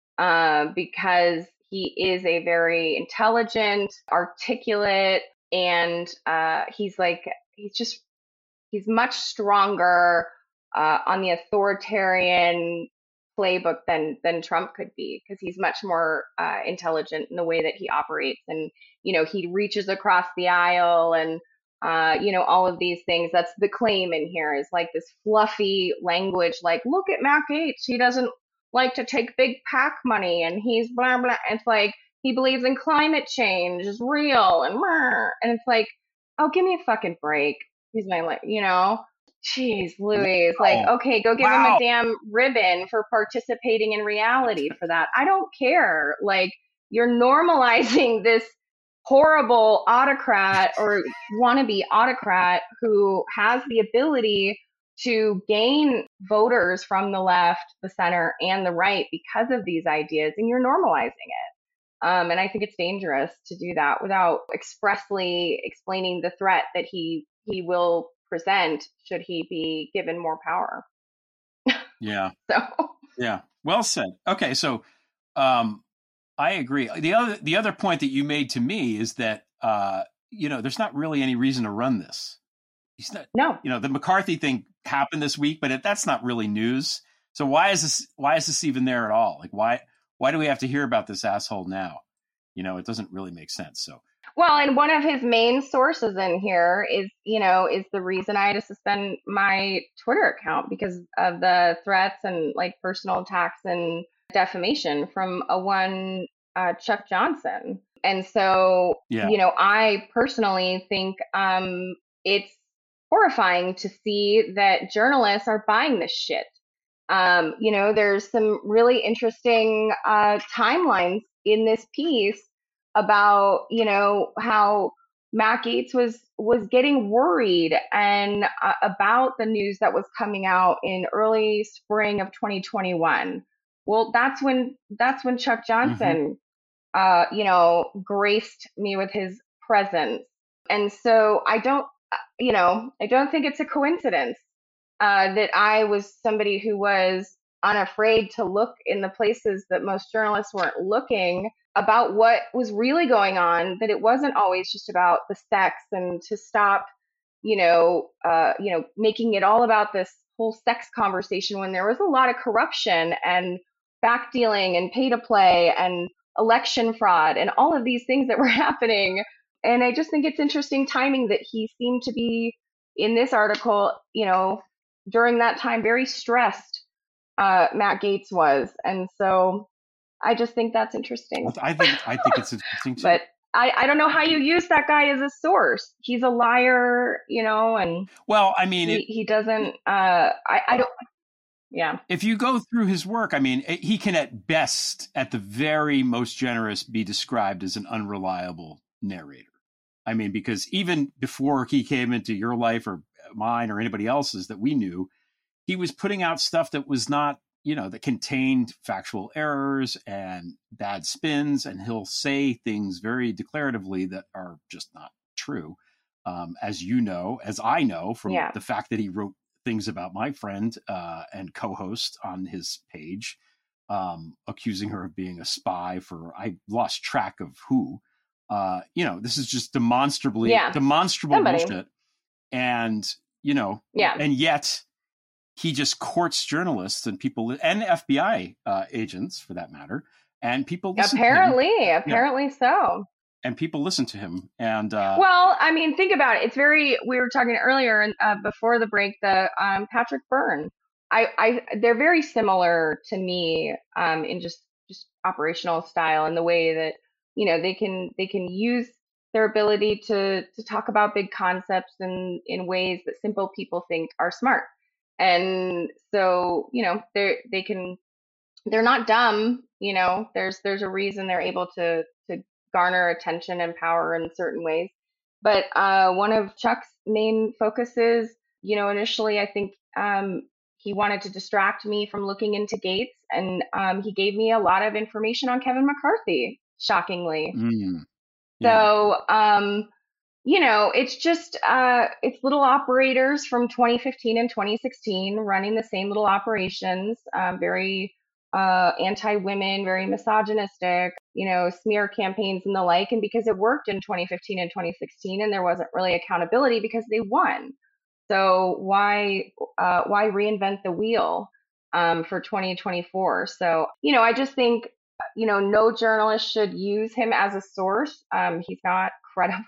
Uh, because he is a very intelligent, articulate, and uh, he's like, he's just, he's much stronger uh, on the authoritarian playbook than than Trump could be, because he's much more uh, intelligent in the way that he operates, and you know, he reaches across the aisle, and uh, you know, all of these things. That's the claim in here, is like this fluffy language, like, look at Matt Gaetz, he doesn't like to take big PAC money, and he's blah blah. It's like he believes in climate change is real, and and it's like, oh, give me a fucking break. He's my, like, you know, jeez, Louise, like, okay, go give Wow. him a damn ribbon for participating in reality for that. I don't care. Like, you're normalizing this horrible autocrat or wannabe autocrat who has the ability to gain voters from the left, the center, and the right because of these ideas, and you're normalizing it. Um, and I think it's dangerous to do that without expressly explaining the threat that he he will present should he be given more power. Yeah. So yeah, well said. Okay, so um, I agree. The other the other point that you made to me is that uh, you know, there's not really any reason to run this. He's not, no, you know, the McCarthy thing happened this week, but it, that's not really news. So why is this? Why is this even there at all? Like, why? Why do we have to hear about this asshole now? You know, it doesn't really make sense. So, well, and one of his main sources in here is, you know, is the reason I had to suspend my Twitter account because of the threats and like personal attacks and defamation from a one uh, Chuck Johnson. And so, yeah. you know, I personally think um, it's horrifying to see that journalists are buying this shit. Um, you know, there's some really interesting uh, timelines in this piece about, you know, how Matt Gaetz was was getting worried and uh, about the news that was coming out in early spring of twenty twenty-one. Well, that's when that's when Chuck Johnson, mm-hmm. uh, you know, graced me with his presence. And so I don't, you know, I don't think it's a coincidence Uh, that I was somebody who was unafraid to look in the places that most journalists weren't looking about what was really going on, that it wasn't always just about the sex and to stop, you know, uh, you know, making it all about this whole sex conversation when there was a lot of corruption and back dealing and pay to play and election fraud and all of these things that were happening. And I just think it's interesting timing that he seemed to be in this article, you know, during that time, very stressed, uh, Matt Gaetz was. And so I just think that's interesting. I think, I think it's interesting too. But I, I don't know how you use that guy as a source. He's a liar, you know, and well, I mean, he, it, he doesn't, uh, I, I don't, yeah. If you go through his work, I mean, he can at best, at the very most generous, be described as an unreliable narrator. I mean, because even before he came into your life or mine or anybody else's that we knew, he was putting out stuff that was not, you know, that contained factual errors and bad spins. And he'll say things very declaratively that are just not true. Um, as you know, as I know from yeah. the fact that he wrote things about my friend uh, and co-host on his page, um, accusing her of being a spy for, I lost track of who. Uh, you know, this is just demonstrably, yeah. demonstrable Somebody. bullshit. And, you know, yeah. and yet he just courts journalists and people and F B I uh, agents for that matter. And people listen apparently, to him. apparently yeah. so. And people listen to him. And, uh, well, I mean, think about it. It's very, we were talking earlier uh, before the break, the um, Patrick Byrne, I, I, they're very similar to me um, in just, just operational style and the way that, you know, they can they can use their ability to to talk about big concepts in in ways that simple people think are smart. And so, you know, they they can they're not dumb, you know, there's there's a reason they're able to to garner attention and power in certain ways. But uh, one of Chuck's main focuses, you know, initially I think um, he wanted to distract me from looking into Gaetz, and um, he gave me a lot of information on Kevin McCarthy. Shockingly. Mm, yeah. So, um, you know, it's just, uh, it's little operators from twenty fifteen and twenty sixteen running the same little operations, um, very uh, anti-women, very misogynistic, you know, smear campaigns and the like. And because it worked in twenty fifteen and twenty sixteen and there wasn't really accountability because they won. So why, uh, why reinvent the wheel um, for twenty twenty-four? So, you know, I just think, you know, no journalist should use him as a source. Um, he's not credible.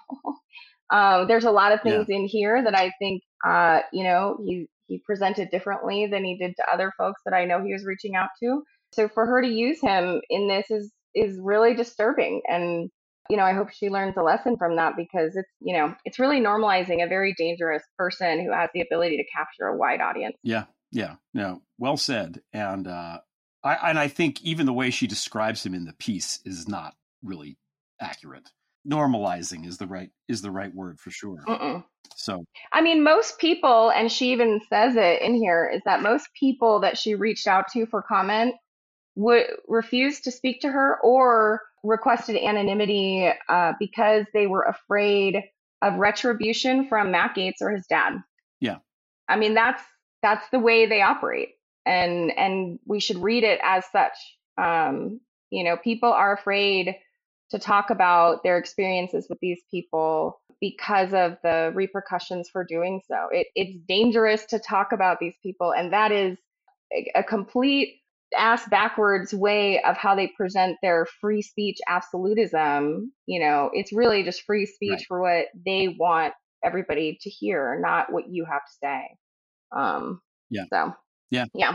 um, there's a lot of things yeah. in here that I think, uh, you know, he he presented differently than he did to other folks that I know he was reaching out to. So for her to use him in this is is really disturbing. And, you know, I hope she learns a lesson from that because it's, you know, it's really normalizing a very dangerous person who has the ability to capture a wide audience. Yeah. Yeah. No, well said. And, uh, I, and I think even the way she describes him in the piece is not really accurate. Normalizing is the right is the right word for sure. Mm-mm. So, I mean, most people, and she even says it in here, is that most people that she reached out to for comment would refuse to speak to her or requested anonymity uh, because they were afraid of retribution from Matt Gaetz or his dad. Yeah, I mean that's that's the way they operate. And and we should read it as such. Um, you know, people are afraid to talk about their experiences with these people because of the repercussions for doing so. It, it's dangerous to talk about these people, and that is a, a complete ass backwards way of how they present their free speech absolutism. You know, it's really just free speech right. for what they want everybody to hear, not what you have to say. Um, yeah. So. Yeah. Yeah.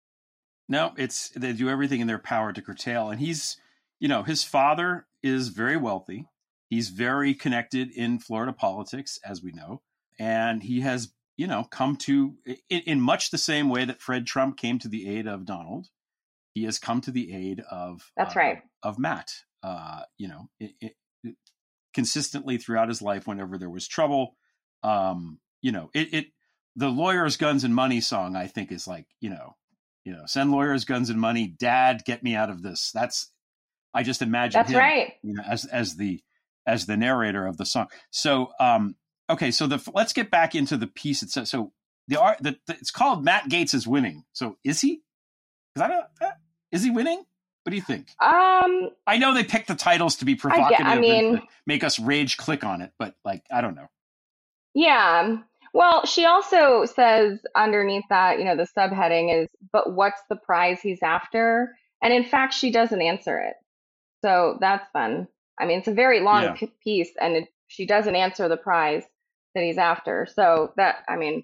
No, it's, they do everything in their power to curtail. And he's, you know, his father is very wealthy. He's very connected in Florida politics, as we know. And he has, you know, come to, in, in much the same way that Fred Trump came to the aid of Donald, he has come to the aid of, that's uh, right. of Matt, uh, you know, it, it, it, consistently throughout his life, whenever there was trouble, um, you know, it, it, the Lawyers, Guns, and Money song, I think, is like, you know, you know, send lawyers, guns, and money. Dad, get me out of this. That's, I just imagine That's him, right. you know, as as the as the narrator of the song. So, um, okay, so the let's get back into the piece itself. So the art, the, the it's called Matt Gaetz is winning. So is he? Because I don't. Uh, is he winning? What do you think? Um, I know they picked the titles to be provocative I, get, I mean, and to make us rage click on it, but like, I don't know. Yeah. Well, she also says underneath that, you know, the subheading is, but what's the prize he's after? And in fact, she doesn't answer it. So that's fun. I mean, it's a very long Yeah. p- piece, and it, she doesn't answer the prize that he's after. So that, I mean,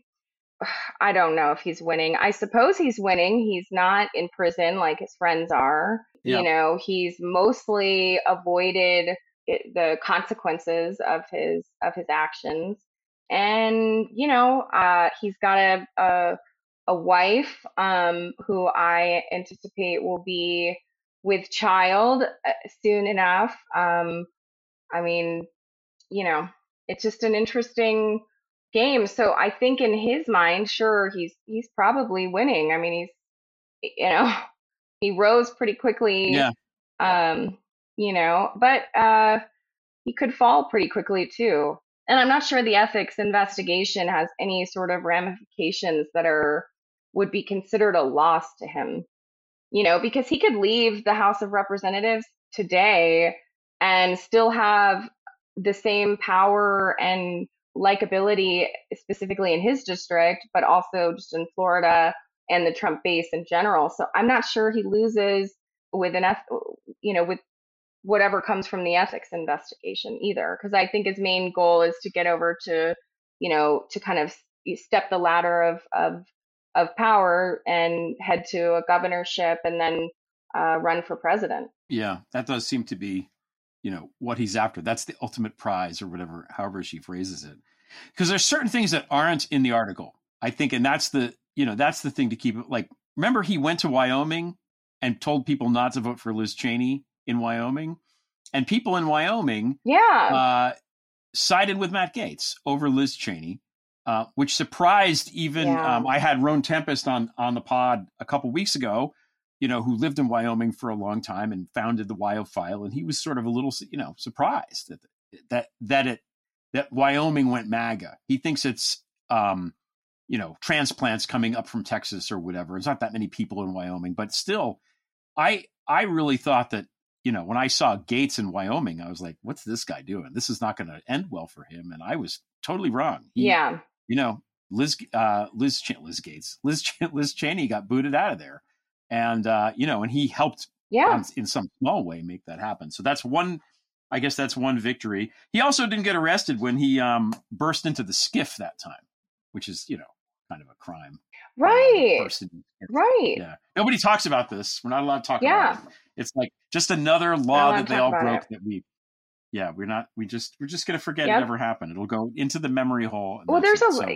I don't know if he's winning. I suppose he's winning. He's not in prison like his friends are. Yeah. You know, he's mostly avoided it, the consequences of his of his actions. And, you know, uh, he's got a, a a wife um, who I anticipate will be with child uh, soon enough. Um, I mean, you know, it's just an interesting game. So I think in his mind, sure, he's he's probably winning. I mean, he's, you know, he rose pretty quickly, Yeah. um, you know, but uh, he could fall pretty quickly too. And I'm not sure the ethics investigation has any sort of ramifications that are would be considered a loss to him, you know, because he could leave the House of Representatives today and still have the same power and likability, specifically in his district, but also just in Florida and the Trump base in general. So I'm not sure he loses with an, eth- you know, with whatever comes from the ethics investigation either, because I think his main goal is to get over to, you know, to kind of step the ladder of of of power and head to a governorship and then uh, run for president. Yeah, that does seem to be, you know, what he's after. That's the ultimate prize, or whatever, however she phrases it. Because there's certain things that aren't in the article, I think, and that's the, you know, that's the thing to keep it. Like, remember he went to Wyoming and told people not to vote for Liz Cheney in Wyoming, and people in Wyoming, yeah, uh, sided with Matt Gaetz over Liz Cheney, uh, which surprised even. Yeah. Um, I had Roan Tempest on on the pod a couple weeks ago, you know, who lived in Wyoming for a long time and founded the WyoFile, and he was sort of a little, you know, surprised that that that it that Wyoming went MAGA. He thinks it's, um, you know, transplants coming up from Texas or whatever. There's not that many people in Wyoming, but still, I I really thought that, you know, when I saw Gaetz in Wyoming, I was like, what's this guy doing? This is not going to end well for him. And I was totally wrong. He, yeah, you know, Liz, uh, Liz, Ch- Liz Gaetz, Liz, Ch- Liz Cheney got booted out of there. And, uh, you know, and he helped yeah, on, in some small way make that happen. So that's one, I guess that's one victory. He also didn't get arrested when he um, burst into the skiff that time, which is, you know, kind of a crime. right, Uh, burst into the skiff. right, Yeah. Nobody talks about this. We're not allowed to talk yeah. about it. It's like just another Not law allowed that to they talk all about broke it. that we, yeah, we're not, we just, we're just going to forget Yep. it ever happened. It'll go into the memory hole. and Well, that's there's a it. So, like,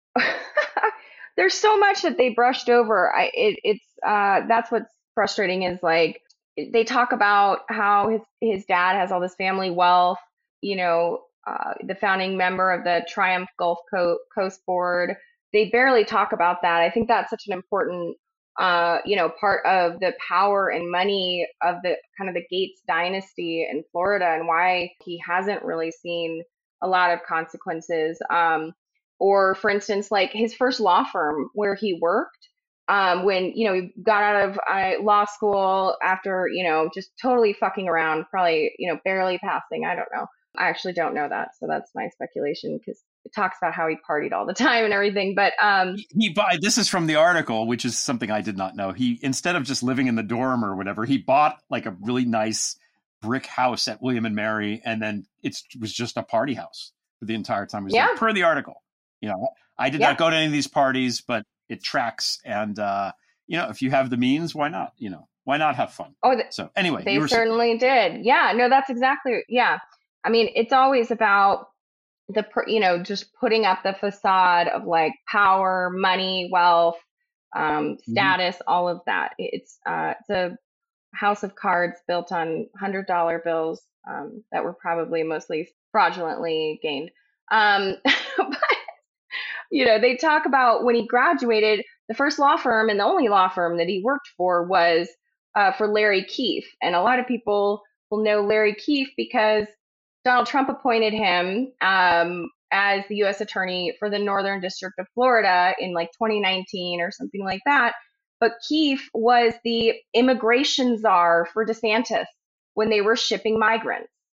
there's so much that they brushed over. I it, it's uh that's what's frustrating is like they talk about how his his dad has all this family wealth, you know, uh, the founding member of the Triumph Gulf Co- Coast Board. They barely talk about that. I think that's such an important uh you know part of the power and money of the kind of the Gaetz dynasty in Florida and why he hasn't really seen a lot of consequences. Um, or for instance, like his first law firm where he worked, um, when, you know, he got out of uh, law school after, you know, just totally fucking around, probably, you know, barely passing. I don't know. I actually don't know that. So that's my speculation because it talks about how he partied all the time and everything. But um, he bought, this is from the article, which is something I did not know. He, instead of just living in the dorm or whatever, he bought like a really nice brick house at William and Mary. And then it was just a party house for the entire time. It was Yeah. like, per the article. You know, I did Yeah. not go to any of these parties, but it tracks. And, uh, you know, if you have the means, why not? You know, why not have fun? Oh, th- So anyway, they you were saying- certainly did. Yeah, no, that's exactly. Yeah. I mean, it's always about the, per- you know, just putting up the facade of like power, money, wealth, um, status, all of that. It's, uh, it's a house of cards built on hundred dollar bills, um, that were probably mostly fraudulently gained. Um, but, you know, they talk about when he graduated, the first law firm and the only law firm that he worked for was uh, for Larry Keefe. And a lot of people will know Larry Keefe because Donald Trump appointed him um, as the U S attorney for the Northern District of Florida in like twenty nineteen or something like that. But Keefe was the immigration czar for DeSantis when they were shipping migrants.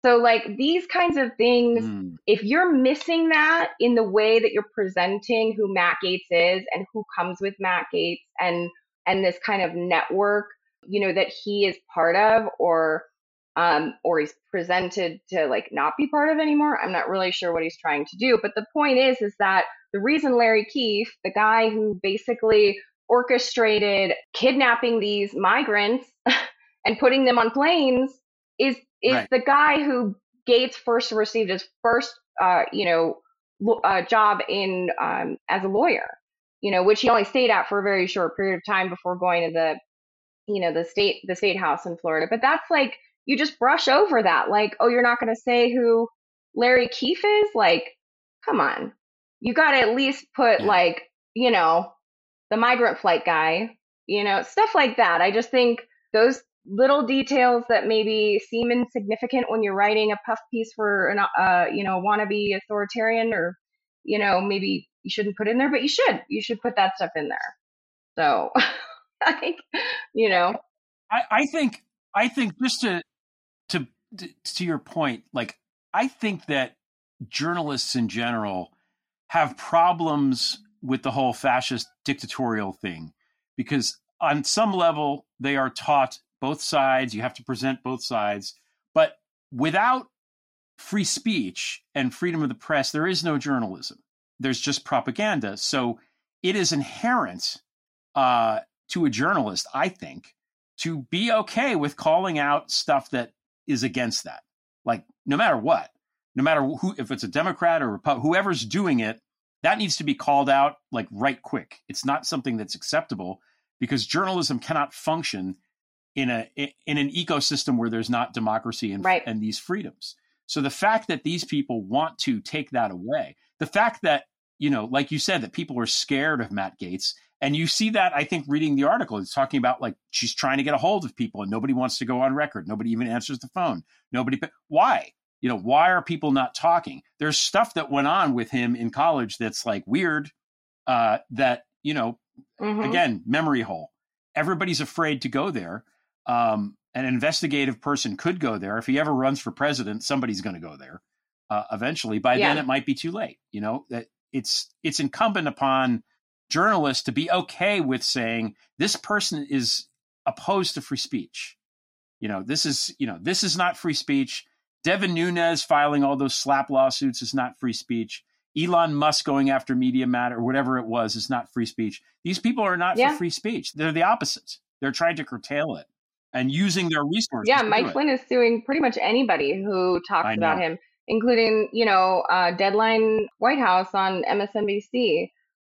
So like these kinds of things, Mm. if you're missing that in the way that you're presenting who Matt Gaetz is and who comes with Matt Gaetz and and this kind of network, you know, that he is part of, or um, or he's presented to like not be part of anymore. I'm not really sure what he's trying to do. But the point is, is that the reason Larry Keefe, the guy who basically orchestrated kidnapping these migrants and putting them on planes, is is Right. the guy who Gaetz first received his first, uh, you know, lo- uh, job in um, as a lawyer, you know, which he only stayed at for a very short period of time before going to the, you know, the state the state house in Florida. But that's like, you just brush over that, like, oh, you're not going to say who Larry Keefe is? Like, come on, you got to at least put Yeah. like, you know, the migrant flight guy, you know, stuff like that. I just think those little details that maybe seem insignificant when you're writing a puff piece for an, uh, you know, wannabe authoritarian, or, you know, maybe you shouldn't put in there, but you should, you should put that stuff in there. So I think, you know, I, I think I think just to to to your point, like I think that journalists in general have problems with the whole fascist dictatorial thing, because on some level they are taught both sides. You have to present both sides, but without free speech and freedom of the press, there is no journalism. There's just propaganda. So it is inherent uh, to a journalist, I think, to be okay with calling out stuff that is against that. Like, no matter what, no matter who, if it's a Democrat or Repu- whoever's doing it, that needs to be called out like right quick. It's not something that's acceptable, because journalism cannot function in a in an ecosystem where there's not democracy and, right. and these freedoms. So the fact that these people want to take that away, the fact that, you know, like you said, that people are scared of Matt Gaetz, and you see that, I think, reading the article, it's talking about like she's trying to get a hold of people and nobody wants to go on record. Nobody even answers the phone. Nobody. Why? You know, why are people not talking? There's stuff that went on with him in college that's like weird, uh, that, you know, mm-hmm. again, memory hole. Everybody's afraid to go there. Um, an investigative person could go there. If he ever runs for president, somebody's going to go there uh, eventually. By yeah. then it might be too late. You know, that it's it's incumbent upon journalists to be okay with saying this person is opposed to free speech. You know, this is, you know, this is not free speech. Devin Nunes filing all those slap lawsuits is not free speech. Elon Musk going after Media Matter or whatever it was is not free speech. These people are not yeah. for free speech. They're the opposite. They're trying to curtail it and using their resources. Yeah, to Mike do Flynn is suing pretty much anybody who talks about him, including, you know, uh, Deadline White House on M S N B C,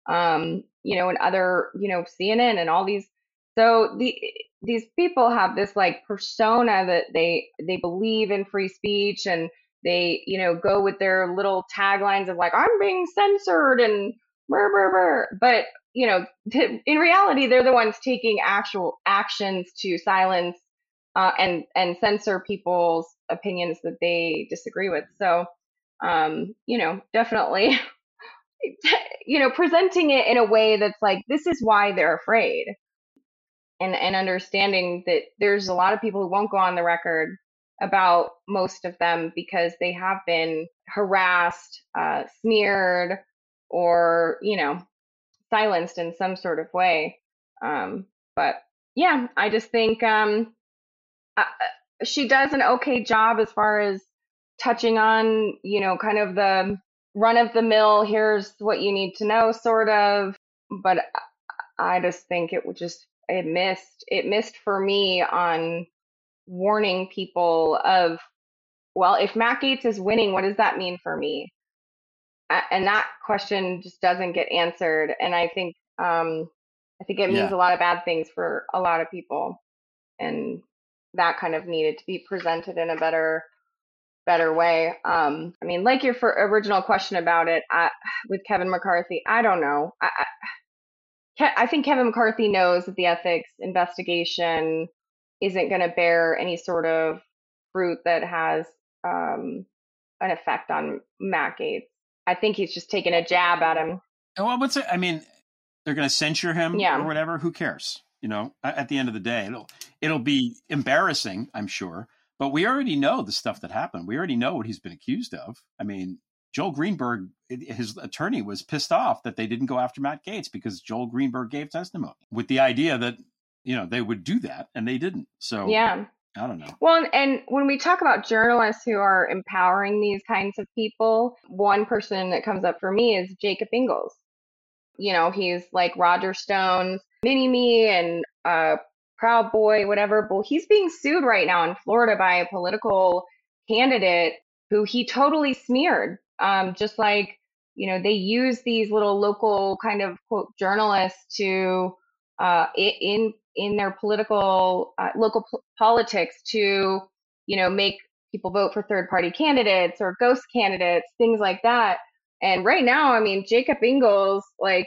um, you know, and other, you know, C N N and all these. So the these people have this like persona that they they believe in free speech, and they, you know, go with their little taglines of like, I'm being censored and brr, brr, brr. But, you know, t- in reality, they're the ones taking actual actions to silence uh, and, and censor people's opinions that they disagree with. So, um, you know, definitely, you know, presenting it in a way that's like, this is why they're afraid. And, and understanding that there's a lot of people who won't go on the record about most of them because they have been harassed, uh, smeared, or, you know, silenced in some sort of way. Um, but yeah, I just think um, uh, she does an okay job as far as touching on, you know, kind of the run of the mill, here's what you need to know sort of. But I just think it would just, it missed, it missed for me on warning people of, well, if Matt Gaetz is winning, what does that mean for me? And that question just doesn't get answered. And I think, um, I think it means Yeah. a lot of bad things for a lot of people. And that kind of needed to be presented in a better, better way. Um, I mean, like your for original question about it I, with Kevin McCarthy, I don't know. I, I, I think Kevin McCarthy knows that the ethics investigation isn't going to bear any sort of fruit that has um, an effect on Matt Gaetz. I think he's just taking a jab at him. Well, what's it? I mean, they're going to censure him yeah. or whatever. Who cares? You know, at the end of the day, it'll it'll be embarrassing, I'm sure. But we already know the stuff that happened. We already know what he's been accused of. I mean, Joel Greenberg, his attorney, was pissed off that they didn't go after Matt Gaetz because Joel Greenberg gave testimony with the idea that, you know, they would do that, and they didn't. So yeah, I don't know. Well, and when we talk about journalists who are empowering these kinds of people, one person that comes up for me is Jacob Ingalls. You know, he's like Roger Stone's mini-me and uh, Proud Boy, whatever. Well, he's being sued right now in Florida by a political candidate who he totally smeared. Um, just like, you know, they use these little local kind of quote journalists to uh, in in their political uh, local p- politics to, you know, make people vote for third party candidates or ghost candidates, things like that. And right now, I mean, Jacob Ingalls, like,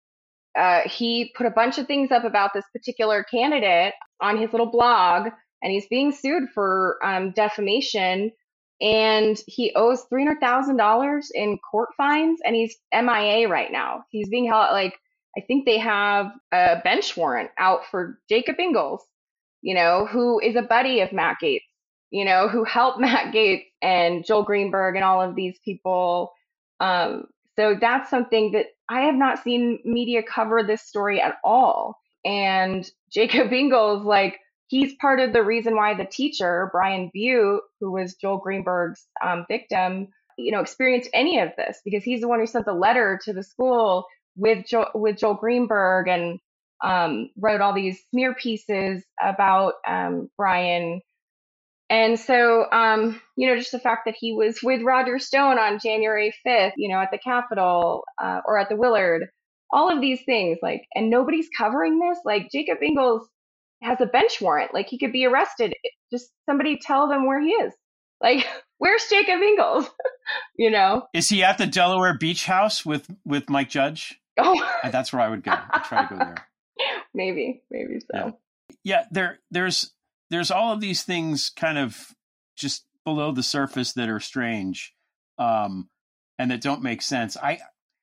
uh, he put a bunch of things up about this particular candidate on his little blog, and he's being sued for um, defamation. And he owes three hundred thousand dollars in court fines, and he's M I A right now. He's being held, like, I think they have a bench warrant out for Jacob Ingalls, you know, who is a buddy of Matt Gaetz, you know, who helped Matt Gaetz and Joel Greenberg and all of these people. Um, so that's something that I have not seen media cover this story at all. And Jacob Ingalls, like, he's part of the reason why the teacher, Brian Butte, who was Joel Greenberg's um, victim, you know, experienced any of this, because he's the one who sent the letter to the school with jo- with Joel Greenberg and um, wrote all these smear pieces about um, Brian. And so, um, you know, just the fact that he was with Roger Stone on January fifth, you know, at the Capitol uh, or at the Willard, all of these things, like, and nobody's covering this. Like, Jacob Ingalls has a bench warrant. Like, he could be arrested. Just somebody tell them where he is. Like, where's Jacob Ingalls? You know? Is he at the Delaware Beach House with, with Mike Judge? Oh, that's where I would go. I'd try to go there. Maybe, maybe so. Yeah, yeah there, there's, there's all of these things kind of just below the surface that are strange, um, and that don't make sense. I,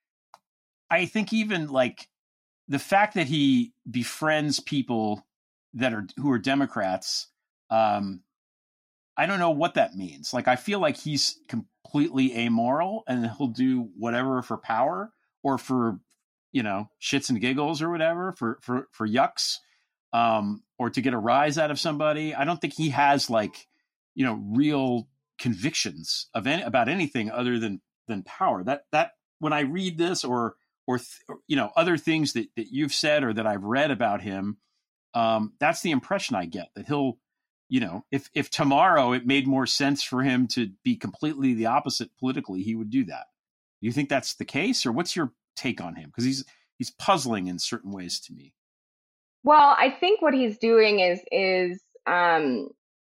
I think even like the fact that he befriends people that are who are Democrats, um, I don't know what that means. Like, I feel like he's completely amoral and he'll do whatever for power or for, you know, shits and giggles or whatever, for for for yucks, um, or to get a rise out of somebody. I don't think he has, like, you know, real convictions of any, about anything other than than power. That that when I read this or or, th- or you know, other things that that you've said or that I've read about him, um, that's the impression I get, that he'll, you know, if if tomorrow it made more sense for him to be completely the opposite politically, he would do that. Do you think that's the case, or what's your take on him? Because he's he's puzzling in certain ways to me. Well, I think what he's doing is is um,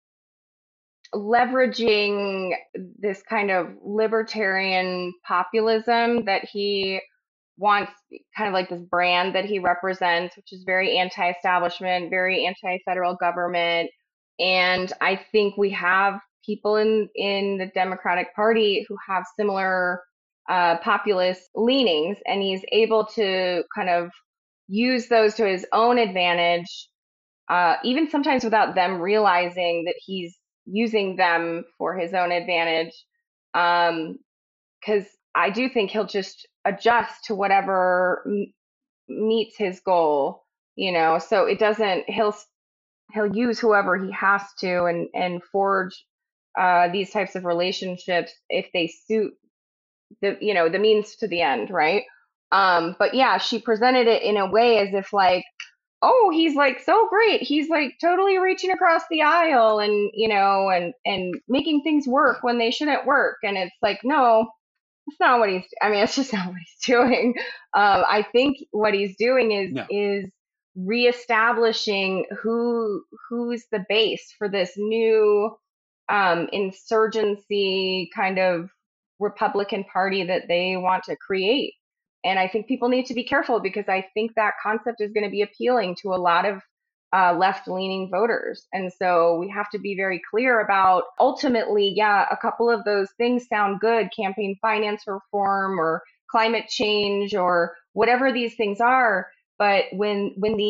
leveraging this kind of libertarian populism that he wants, kind of like this brand that he represents, which is very anti-establishment, very anti-federal government. And I think we have people in, in the Democratic Party who have similar uh, populist leanings, and he's able to kind of use those to his own advantage, uh, even sometimes without them realizing that he's using them for his own advantage. Um, 'cause I do think he'll just adjust to whatever m- meets his goal, you know, so it doesn't, he'll, he'll use whoever he has to and, and forge uh, these types of relationships if they suit the, you know, the means to the end, right? Um, but yeah, she presented it in a way as if like, oh, he's like so great. He's like totally reaching across the aisle and, you know, and, and making things work when they shouldn't work. And it's like, no, that's not what he's, I mean, it's just not what he's doing. Um, I think what he's doing is, No. is reestablishing who, who's the base for this new, um, insurgency kind of Republican Party that they want to create. And I think people need to be careful, because I think that concept is going to be appealing to a lot of uh, left-leaning voters. And so we have to be very clear about, ultimately, yeah, a couple of those things sound good, campaign finance reform or climate change or whatever these things are. But when when the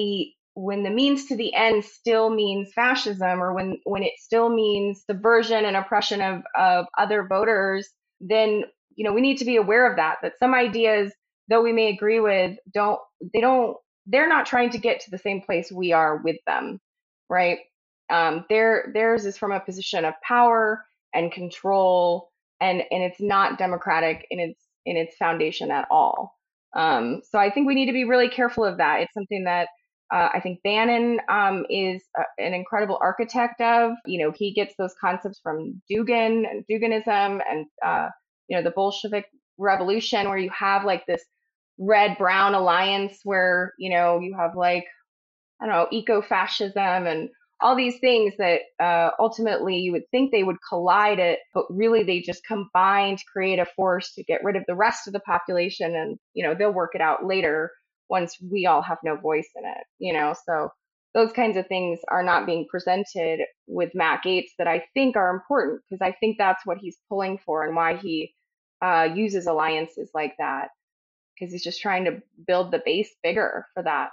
when the means to the end still means fascism, or when, when it still means subversion and oppression of, of other voters, then, you know, we need to be aware of that, that some ideas, though we may agree with, don't, they don't, they're not trying to get to the same place we are with them, right? Um, their, theirs is from a position of power and control, and, and it's not democratic in its, in its foundation at all. Um, so I think we need to be really careful of that. It's something that uh, I think Bannon um, is a, an incredible architect of. You know, he gets those concepts from Dugin and Duginism and, uh, you know, the Bolshevik Revolution, where you have like this red-brown alliance where, you know, you have like, I don't know, eco-fascism and all these things that uh, ultimately you would think they would collide it, but really they just combine to create a force to get rid of the rest of the population, and, you know, they'll work it out later once we all have no voice in it, you know. So those kinds of things are not being presented with Matt Gaetz that I think are important, because I think that's what he's pulling for and why he uh, uses alliances like that, because he's just trying to build the base bigger for that.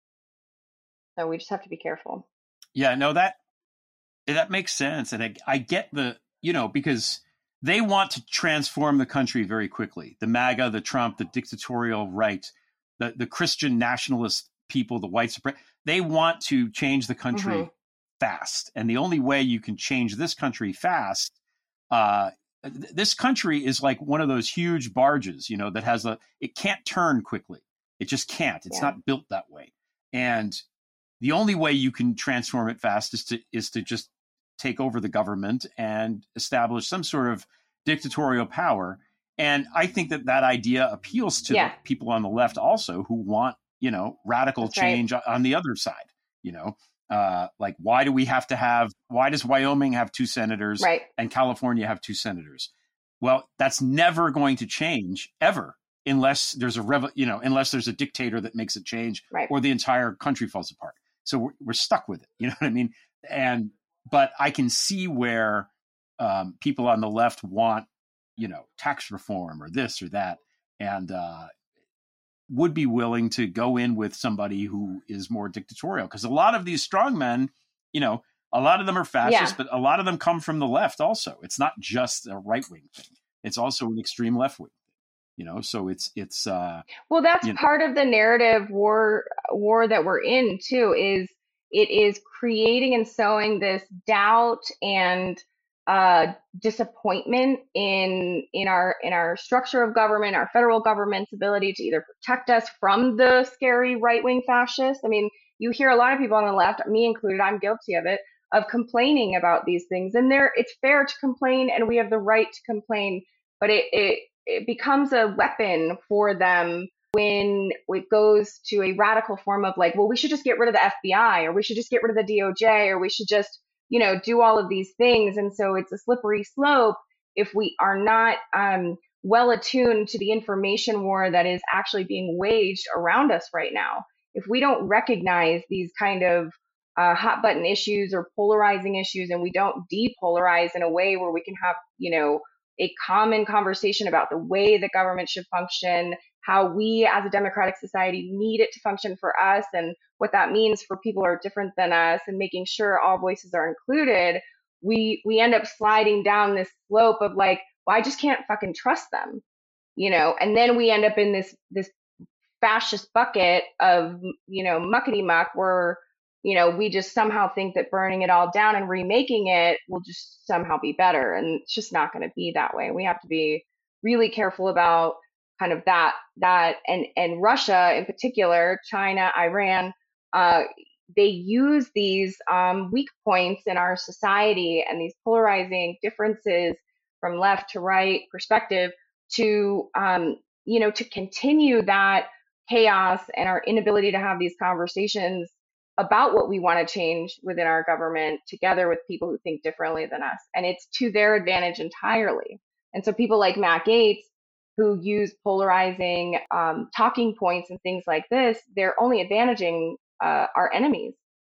So we just have to be careful. Yeah, no, that that makes sense. And I, I get the, you know, because they want to transform the country very quickly. The MAGA, the Trump, the dictatorial right, the, the Christian nationalist people, the white supremacists, they want to change the country mm-hmm. fast. And the only way you can change this country fast, uh, th- this country is like one of those huge barges, you know, that has a, it can't turn quickly. It just can't. It's yeah. not built that way. And the only way you can transform it fast is to is to just take over the government and establish some sort of dictatorial power. And I think that that idea appeals to yeah. the people on the left also, who want, you know, radical That's change right. on the other side. You know, uh, like, why do we have to have, why does Wyoming have two senators right. and California have two senators? Well, that's never going to change ever, unless there's a, rev- you know, unless there's a dictator that makes it change right. or the entire country falls apart. So we're, we're stuck with it. You know what I mean? And, but I can see where um, people on the left want, you know, tax reform or this or that, and uh, would be willing to go in with somebody who is more dictatorial. Because a lot of these strongmen, you know, a lot of them are fascist, yeah. but a lot of them come from the left also. It's not just a right-wing thing. It's also an extreme left-wing. You know, so it's it's. Uh, well, that's you know. part of the narrative war war that we're in too. Is it is creating and sowing this doubt and uh, disappointment in in our in our structure of government, our federal government's ability to either protect us from the scary right wing fascists. I mean, you hear a lot of people on the left, me included, I'm guilty of it, of complaining about these things, and there it's fair to complain, and we have the right to complain, but it it. it becomes a weapon for them when it goes to a radical form of like, well, we should just get rid of the F B I, or we should just get rid of the D O J, or we should just, you know, do all of these things. And so it's a slippery slope if we are not um, well attuned to the information war that is actually being waged around us right now. If we don't recognize these kind of uh, hot button issues or polarizing issues, and we don't depolarize in a way where we can have, you know, a common conversation about the way the government should function, how we as a democratic society need it to function for us, and what that means for people who are different than us, and making sure all voices are included, we we end up sliding down this slope of like, well, I just can't fucking trust them, you know, and then we end up in this this fascist bucket of, you know, muckety muck where, you know, we just somehow think that burning it all down and remaking it will just somehow be better. And it's just not going to be that way. We have to be really careful about kind of that, that, and, and Russia in particular, China, Iran, uh, they use these um, weak points in our society and these polarizing differences from left to right perspective to, um, you know, to continue that chaos and our inability to have these conversations about what we want to change within our government together with people who think differently than us. And it's to their advantage entirely. And so people like Matt Gaetz, who use polarizing um, talking points and things like this, they're only advantaging uh, our enemies.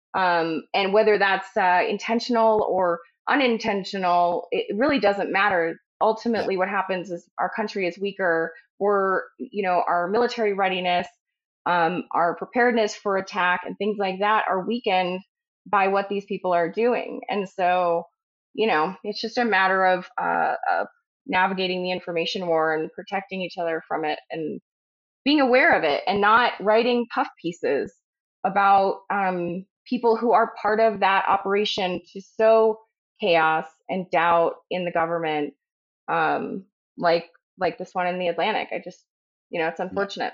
Um, and whether that's uh, intentional or unintentional, it really doesn't matter. Ultimately, what happens is our country is weaker, or, you know, our military readiness um, our preparedness for attack and things like that are weakened by what these people are doing. And so, you know, it's just a matter of, uh, of navigating the information war and protecting each other from it and being aware of it and not writing puff pieces about um, people who are part of that operation to sow chaos and doubt in the government, um, like like this one in the Atlantic. I just, you know, it's unfortunate.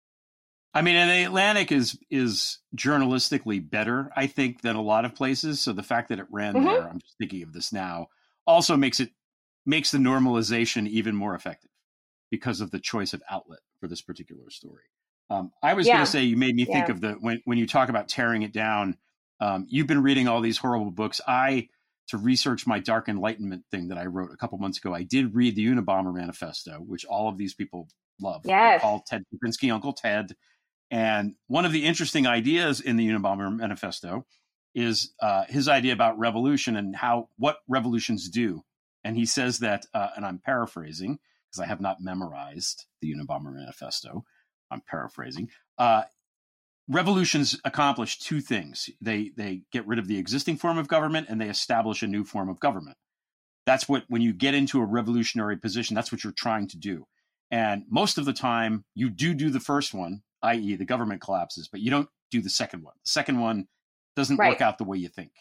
I mean, and the Atlantic is is journalistically better, I think, than a lot of places. So the fact that it ran mm-hmm. there, I'm just thinking of this now, also makes it makes the normalization even more effective because of the choice of outlet for this particular story. Um, I was yeah. going to say, you made me think yeah. of the when when you talk about tearing it down. Um, you've been reading all these horrible books. I, to research my Dark Enlightenment thing that I wrote a couple months ago, I did read the Unabomber Manifesto, which all of these people love. Yes. They call Ted Kaczynski Uncle Ted. And one of the interesting ideas in the Unabomber Manifesto is uh, his idea about revolution and how what revolutions do. And he says that, uh, and I'm paraphrasing because I have not memorized the Unabomber Manifesto. I'm paraphrasing. Uh, revolutions accomplish two things. They they get rid of the existing form of government and they establish a new form of government. That's what, when you get into a revolutionary position, that's what you're trying to do. And most of the time, you do do the first one, that is the government collapses, but you don't do the second one. The second one doesn't right. work out the way you think.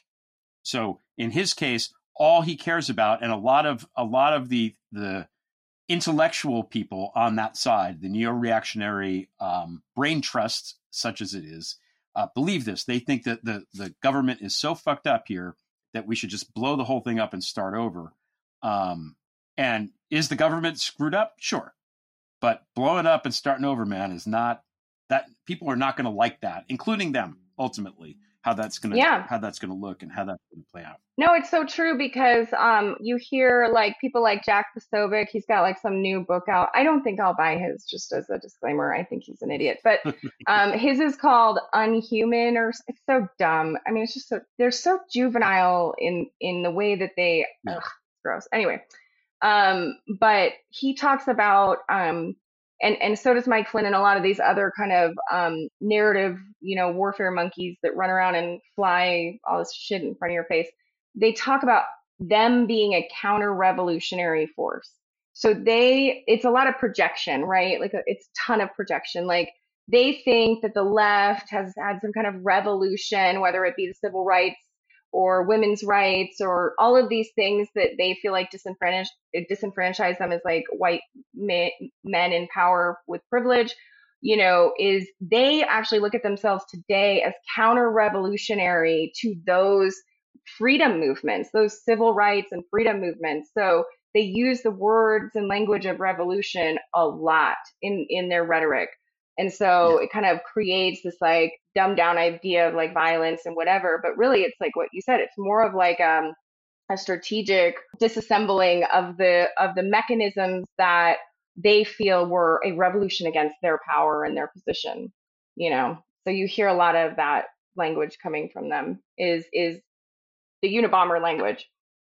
So in his case, all he cares about, and a lot of a lot of the the intellectual people on that side, the neo-reactionary um, brain trust, such as it is, uh, believe this. They think that the the government is so fucked up here that we should just blow the whole thing up and start over. Um, and is the government screwed up? Sure. But blowing up and starting over, man, is not that people are not going to like that, including them ultimately, how that's going to yeah. how that's going to look and how that's going to play out. No, it's so true because um, you hear like people like Jack Posobiec. He's got like some new book out. I don't think I'll buy his, just as a disclaimer. I think he's an idiot. But um, his is called Unhuman, or it's so dumb. I mean, it's just so they're so juvenile in in the way that they. Yeah. Ugh, it's gross. Anyway, um, but he talks about. Um, And and so does Mike Flynn and a lot of these other kind of um, narrative, you know, warfare monkeys that run around and fly all this shit in front of your face. They talk about them being a counter-revolutionary force. So they, it's a lot of projection, right? Like a, it's a ton of projection. Like they think that the left has had some kind of revolution, whether it be the civil rights or women's rights or all of these things that they feel like disenfranchise, disenfranchise them as like white men, men in power with privilege, you know, is they actually look at themselves today as counter-revolutionary to those freedom movements, those civil rights and freedom movements. So they use the words and language of revolution a lot in, in their rhetoric. And so it kind of creates this like dumbed down idea of like violence and whatever. But really, it's like what you said. It's more of like um, a strategic disassembling of the of the mechanisms that they feel were a revolution against their power and their position. You know, so you hear a lot of that language coming from them is is the Unabomber language.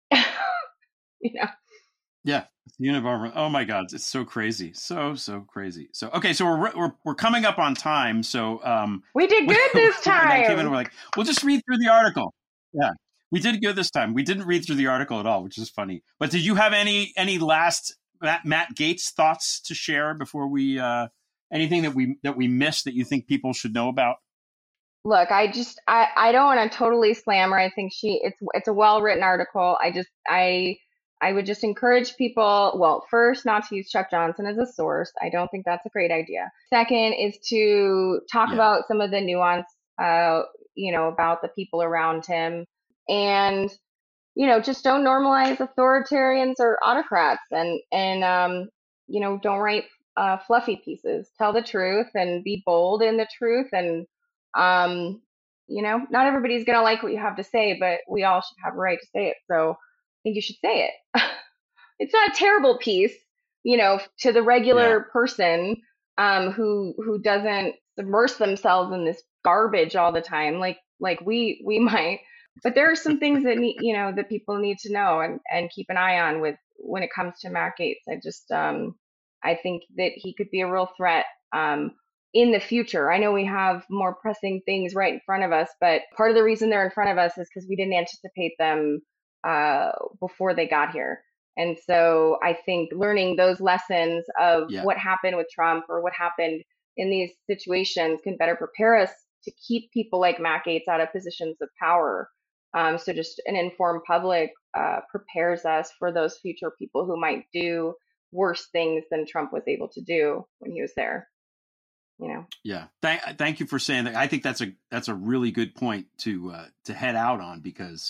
You know. Yeah, Unabomber. Oh my God, it's so crazy, so so crazy. So okay, so we're we're we're coming up on time. So um, we did good this time. Came in, we're like, we'll just read through the article. Yeah, we did good this time. We didn't read through the article at all, which is funny. But did you have any any last Matt, Matt Gaetz thoughts to share before we uh, anything that we that we missed that you think people should know about? Look, I just I I don't want to totally slam her. I think she it's it's a well written article. I just I. I would just encourage people, well, first, not to use Chuck Johnson as a source. I don't think that's a great idea. Second is to talk yeah. about some of the nuance, uh, you know, about the people around him. And, you know, just don't normalize authoritarians or autocrats and, and um, you know, don't write uh, fluffy pieces. Tell the truth and be bold in the truth. And, um, you know, not everybody's going to like what you have to say, but we all should have a right to say it. So I think you should say it. It's not a terrible piece, you know, to the regular yeah. person um, who who doesn't immerse themselves in this garbage all the time, like like we we might. But there are some things that need, you know, that people need to know and, and keep an eye on with when it comes to Matt Gaetz. I just um, I think that he could be a real threat um, in the future. I know we have more pressing things right in front of us, but part of the reason they're in front of us is because we didn't anticipate them uh, before they got here. And so I think learning those lessons of Yeah. what happened with Trump or what happened in these situations can better prepare us to keep people like Matt Gaetz out of positions of power. Um, so just an informed public uh, prepares us for those future people who might do worse things than Trump was able to do when he was there. You know. Yeah. Thank thank you for saying that. I think that's a that's a really good point to uh, to head out on, because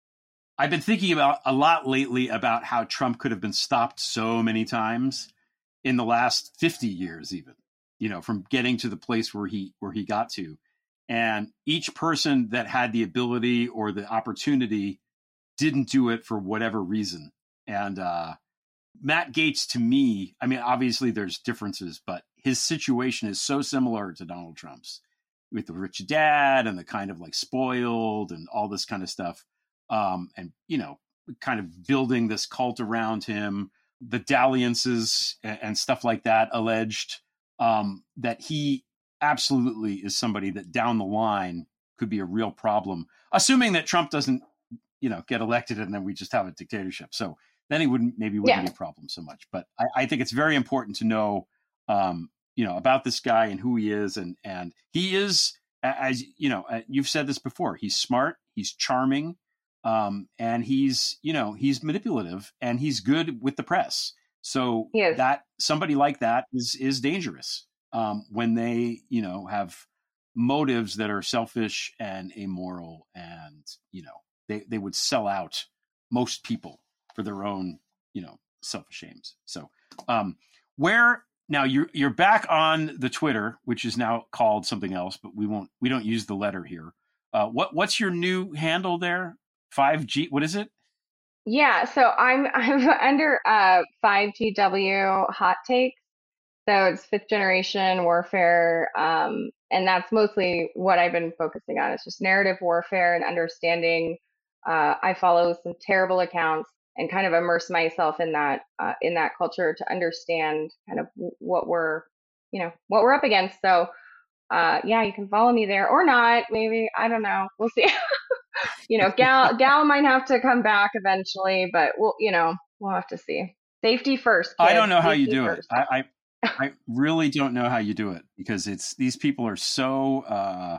I've been thinking about a lot lately about how Trump could have been stopped so many times in the last fifty years, even, you know, from getting to the place where he where he got to. And each person that had the ability or the opportunity didn't do it for whatever reason. And uh, Matt Gaetz, to me, I mean, obviously there's differences, but his situation is so similar to Donald Trump's, with the rich dad and the kind of like spoiled and all this kind of stuff. Um, and, you know, kind of building this cult around him, the dalliances and, and stuff like that alleged, um, that he absolutely is somebody that down the line could be a real problem, assuming that Trump doesn't, you know, get elected and then we just have a dictatorship. So then he wouldn't, maybe wouldn't Yeah. be a problem so much. But I, I think it's very important to know, um, you know, about this guy and who he is. And, and he is, as you know, you've said this before, he's smart, he's charming, um, and he's, you know, he's manipulative and he's good with the press. So Yes. that somebody like that is, is dangerous. Um, when they, you know, have motives that are selfish and amoral, and, you know, they, they would sell out most people for their own, you know, selfish aims. So um, where now you're, you're back on the Twitter, which is now called something else, but we won't, we don't use the letter here. Uh, what, what's your new handle there? five G, what is it? Yeah, so I'm I'm under uh five G W Hot Takes. So it's fifth generation warfare, um, and that's mostly what I've been focusing on. It's just narrative warfare and understanding. Uh, I follow some terrible accounts and kind of immerse myself in that uh, in that culture to understand kind of w- what we're, you know, what we're up against. So uh, yeah, you can follow me there or not. Maybe, I don't know. We'll see. You know, Gal Gal might have to come back eventually, but we'll, you know, we'll have to see. Safety first, I kids. don't know how you Safety do first. it. I, I I really don't know how you do it, because it's, these people are so uh,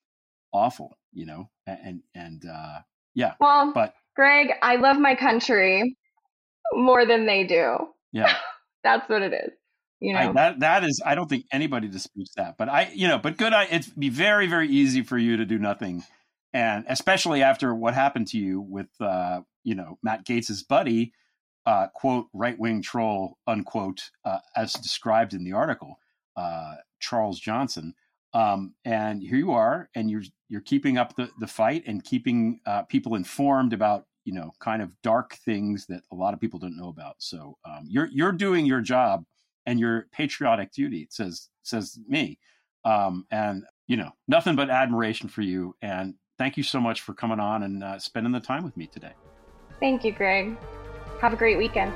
awful, you know, and, and uh, yeah, Well, but Greg, I love my country more than they do. yeah, That's what it is. You know, I, that, that is, I don't think anybody disputes that, but I, you know, but good. I, it'd be very, very easy for you to do nothing. And especially after what happened to you with, uh, you know, Matt Gaetz's buddy, uh, quote, right-wing troll, unquote, uh, as described in the article, uh, Charles Johnson. Um, and here you are, and you're, you're keeping up the, the fight and keeping uh, people informed about, you know, kind of dark things that a lot of people don't know about. So um, you're, you're doing your job and your patriotic duty, it says, says me. Um, and, you know, nothing but admiration for you. And thank you so much for coming on and uh, spending the time with me today. thank you, Greg. Have a great weekend.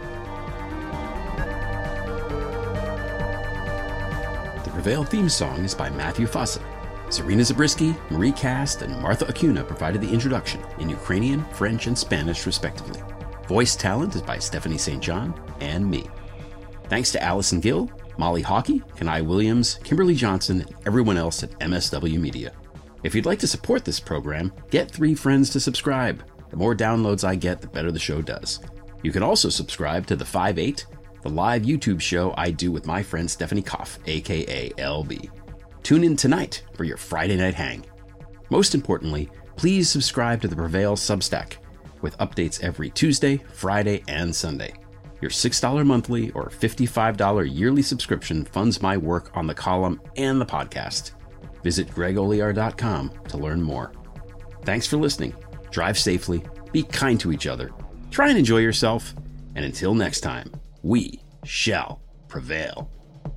The Prevail theme song is by Matthew Fossa. Serena Zabriskie, Marie Cast, and Martha Acuna provided the introduction in Ukrainian, French, and Spanish, respectively. Voice talent is by Stephanie Saint John and me. Thanks to Allison Gill, Molly Hockey, Kenai Williams, Kimberly Johnson, and everyone else at M S W Media. If you'd like to support this program, get three friends to subscribe. The more downloads I get, the better the show does. You can also subscribe to The five eight, the live YouTube show I do with my friend Stephanie Koff, aka L B. Tune in tonight for your Friday night hang. Most importantly, please subscribe to the Prevail Substack, with updates every Tuesday, Friday, and Sunday. Your six dollars monthly or fifty-five dollars yearly subscription funds my work on the column and the podcast. Visit greg olear dot com to learn more. Thanks for listening. Drive safely, be kind to each other, try and enjoy yourself, and until next time, we shall prevail.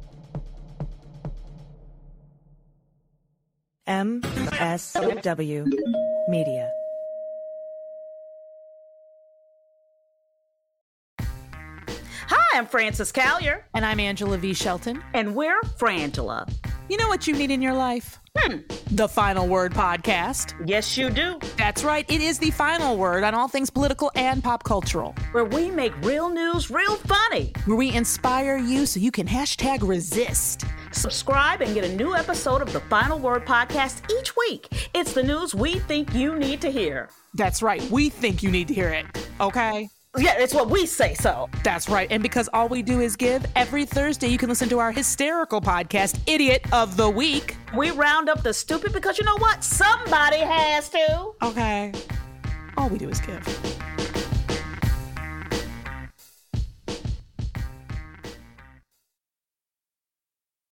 M S W Media. Hi, I'm Frances Callier. And I'm Angela V. Shelton. And we're Frangela. You know what you need in your life? Hmm. The Final Word Podcast. Yes, you do. That's right. It is the final word on all things political and pop cultural. Where we make real news real funny. Where we inspire you so you can hashtag resist. Subscribe and get a new episode of the Final Word Podcast each week. It's the news we think you need to hear. That's right. We think you need to hear it. Okay? Yeah, it's what we say so. That's right. And because all we do is give, every Thursday you can listen to our hysterical podcast, Idiot of the Week. We round up the stupid because you know what? Somebody has to. Okay. All we do is give.